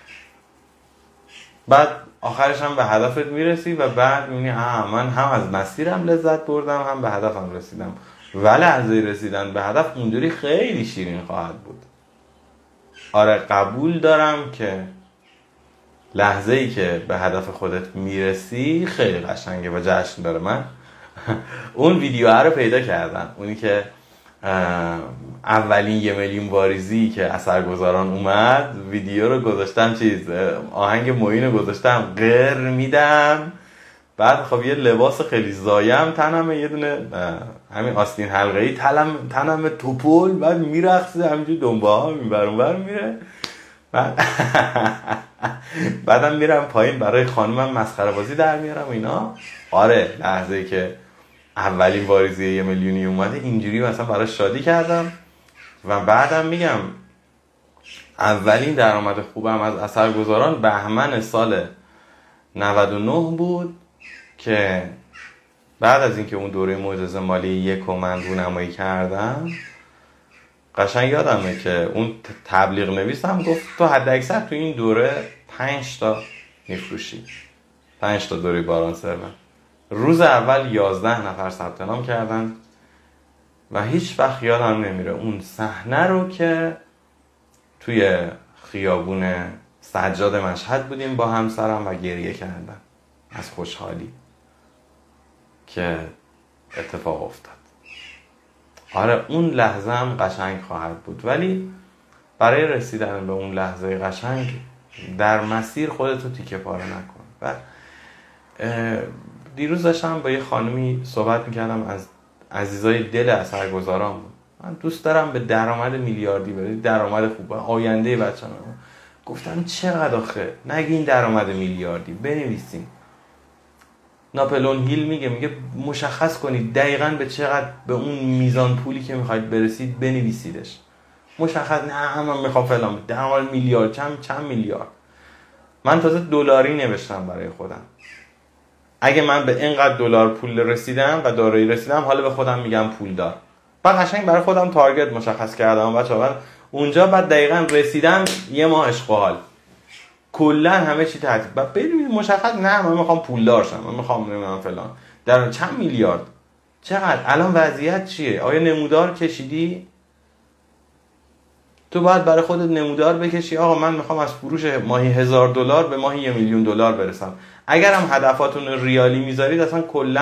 بعد آخرش هم به هدفت میرسی و بعد میبینی من هم از مسیرم لذت بردم هم به هدفم رسیدم. و لحظه رسیدن به هدف اونجوری خیلی شیرین خواهد بود. آره قبول دارم که لحظه‌ای که به هدف خودت میرسی خیلی قشنگه و جشن داره. من اون ویدیو رو پیدا کردم، اونی که اولین 1 میلیون واریزی که اثرگذاران اومد، ویدیو رو گذاشتم آهنگ معین رو گذاشتم غر میدم، بعد خب یه لباس خیلی زایم تنمه، یه دونه همین آستین حلقه‌ای تنم توپول، بعد میرقصه همینجور دنبه ها میبرون میره، بعدم میرم پایین برای خانومم مسخره بازی در میارم اینا. آره لحظه‌ای که اولین واریزی 1 میلیونی اومده اینجوری مثلا برای شادی کردم. و بعدم میگم اولین درآمد خوبم از اثرگذاران بهمن سال 99 بود که بعد از اینکه اون دوره معجزه مالی 1 رو من رونمایی کردم، قشنگ یادمه که اون تبلیغ نویسم گفت تو حد اکثر تو این دوره 5 تا میفروشی، 5 تا دوره باران سرور. روز اول 11 نفر ثبت نام کردن و هیچ وقت یادم نمیره اون صحنه رو که توی خیابون سجاد مشهد بودیم با همسرم و گریه کردم از خوشحالی که اتفاق افتاد. آره اون لحظه هم قشنگ خواهد بود، ولی برای رسیدن به اون لحظه قشنگ در مسیر خودتو تیکه پاره نکن. و دیروز داشتم با یه خانمی صحبت میکردم، از عزیزای دل اثرگذاران بود. من دوست دارم به درآمد میلیاردی برسم، درآمد خوب، آینده بچه‌م. گفتم چقدر آخه نگین درآمد میلیاردی، بنویسین. ناپلئون هیل میگه مشخص کنید دقیقاً به چقدر، به اون میزان پولی که میخواید برسید بنویسیدش. مشخص نه من میخوام فلان درآمد میلیارد، چند میلیارد. من تازه دلاری نوشتم برای خودم. اگه من به اینقدر دلار پول رسیدم و دارایی رسیدم، حالا به خودم میگم پولدار. بعد قشنگ برای خودم تارگت مشخص کردم بچه‌ها. اونجا بعد دقیقاً رسیدم، یه ماه عشق و حال. کلا همه چی تعطیل. بعد ببینید مشخص نه من میخوام پولدار شم، من میخوام نمیدونم فلان. در چند میلیارد. چقدر؟ الان وضعیت چیه؟ آیا نمودار کشیدی؟ تو باید برای خودت نمودار بکشی آقا من میخوام از فروش ماهی $1000 به ماهی $1 میلیون برسم. اگر هم هدفاتون ریالی میذارید اصلا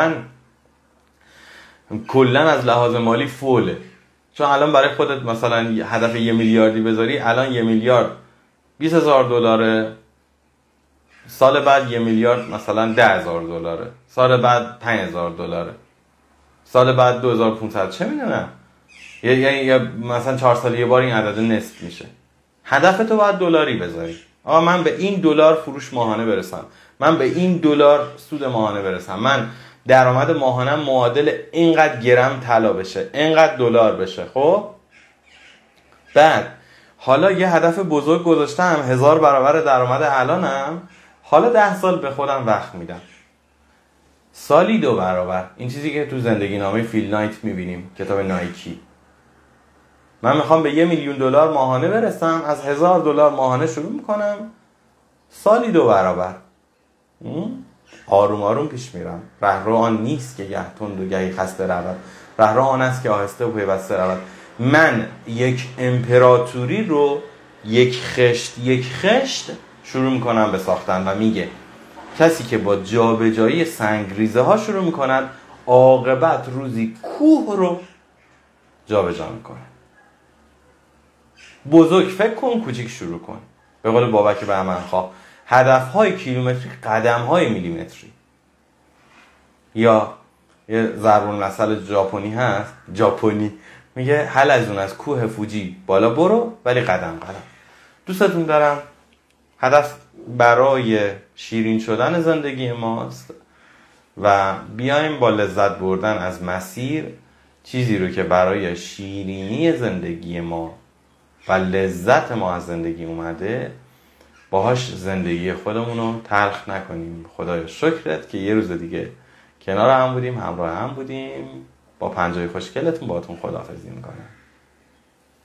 کلا از لحاظ مالی فوله. چون الان برای خودت مثلا هدف 1 میلیاردی بذاری، الان 1 میلیارد $20,000، سال بعد 1 میلیارد مثلا $10,000، سال بعد $5,000، سال بعد 2500، چه میدونم، یا مثلا 4 سال یه بار این عدد نصف میشه. هدفتو باید دلاری بذاری. آقا من به این دلار فروش ماهانه برسم، من به این دلار سود ماهانه برسم، من درآمد ماهانه معادل اینقدر گرم طلا بشه، اینقدر دلار بشه. خب بعد حالا یه هدف بزرگ گذاشتم، 1000 برابر درآمد الانم، حالا 10 سال به خودم وقت میدم، سالی 2 برابر. این چیزی که تو زندگی نامه فیل نایت میبینیم، کتاب نایکی. من میخوام به $1 میلیون ماهانه برسم، از $1000 ماهانه شروع میکنم، سالی 2 برابر. آروم آروم پیش میرم. رهرو آن نیست که گه تند و گهی خسته رود، رهرو آن است که آهسته و پیوسته رود. من یک امپراتوری رو یک خشت شروع میکنم به ساختن و میگه کسی که با جابجایی سنگریزه ها شروع میکنن، عاقبت روزی کوه رو جابجا میکنه. بزرگ فکر کن، کوچیک شروع کن. به قول بابک بهمنخواه، هدفهای کیلومتری، قدمهای میلیمتری. یا یه ضرب المثل ژاپنی هست، میگه هل از اون از کوه فوجی بالا برو ولی قدم. دوستتون دارم. هدف برای شیرین شدن زندگی ماست و بیایم با لذت بردن از مسیر چیزی رو که برای شیرینی زندگی ما و لذت ما از زندگی اومده باهاش زندگی خودمون رو تلخ نکنیم. خدایا شکرت که یه روز دیگه کنار هم بودیم، همراه هم بودیم. با پنجه خوشگلتون باهاتون خداحافظی میکنم.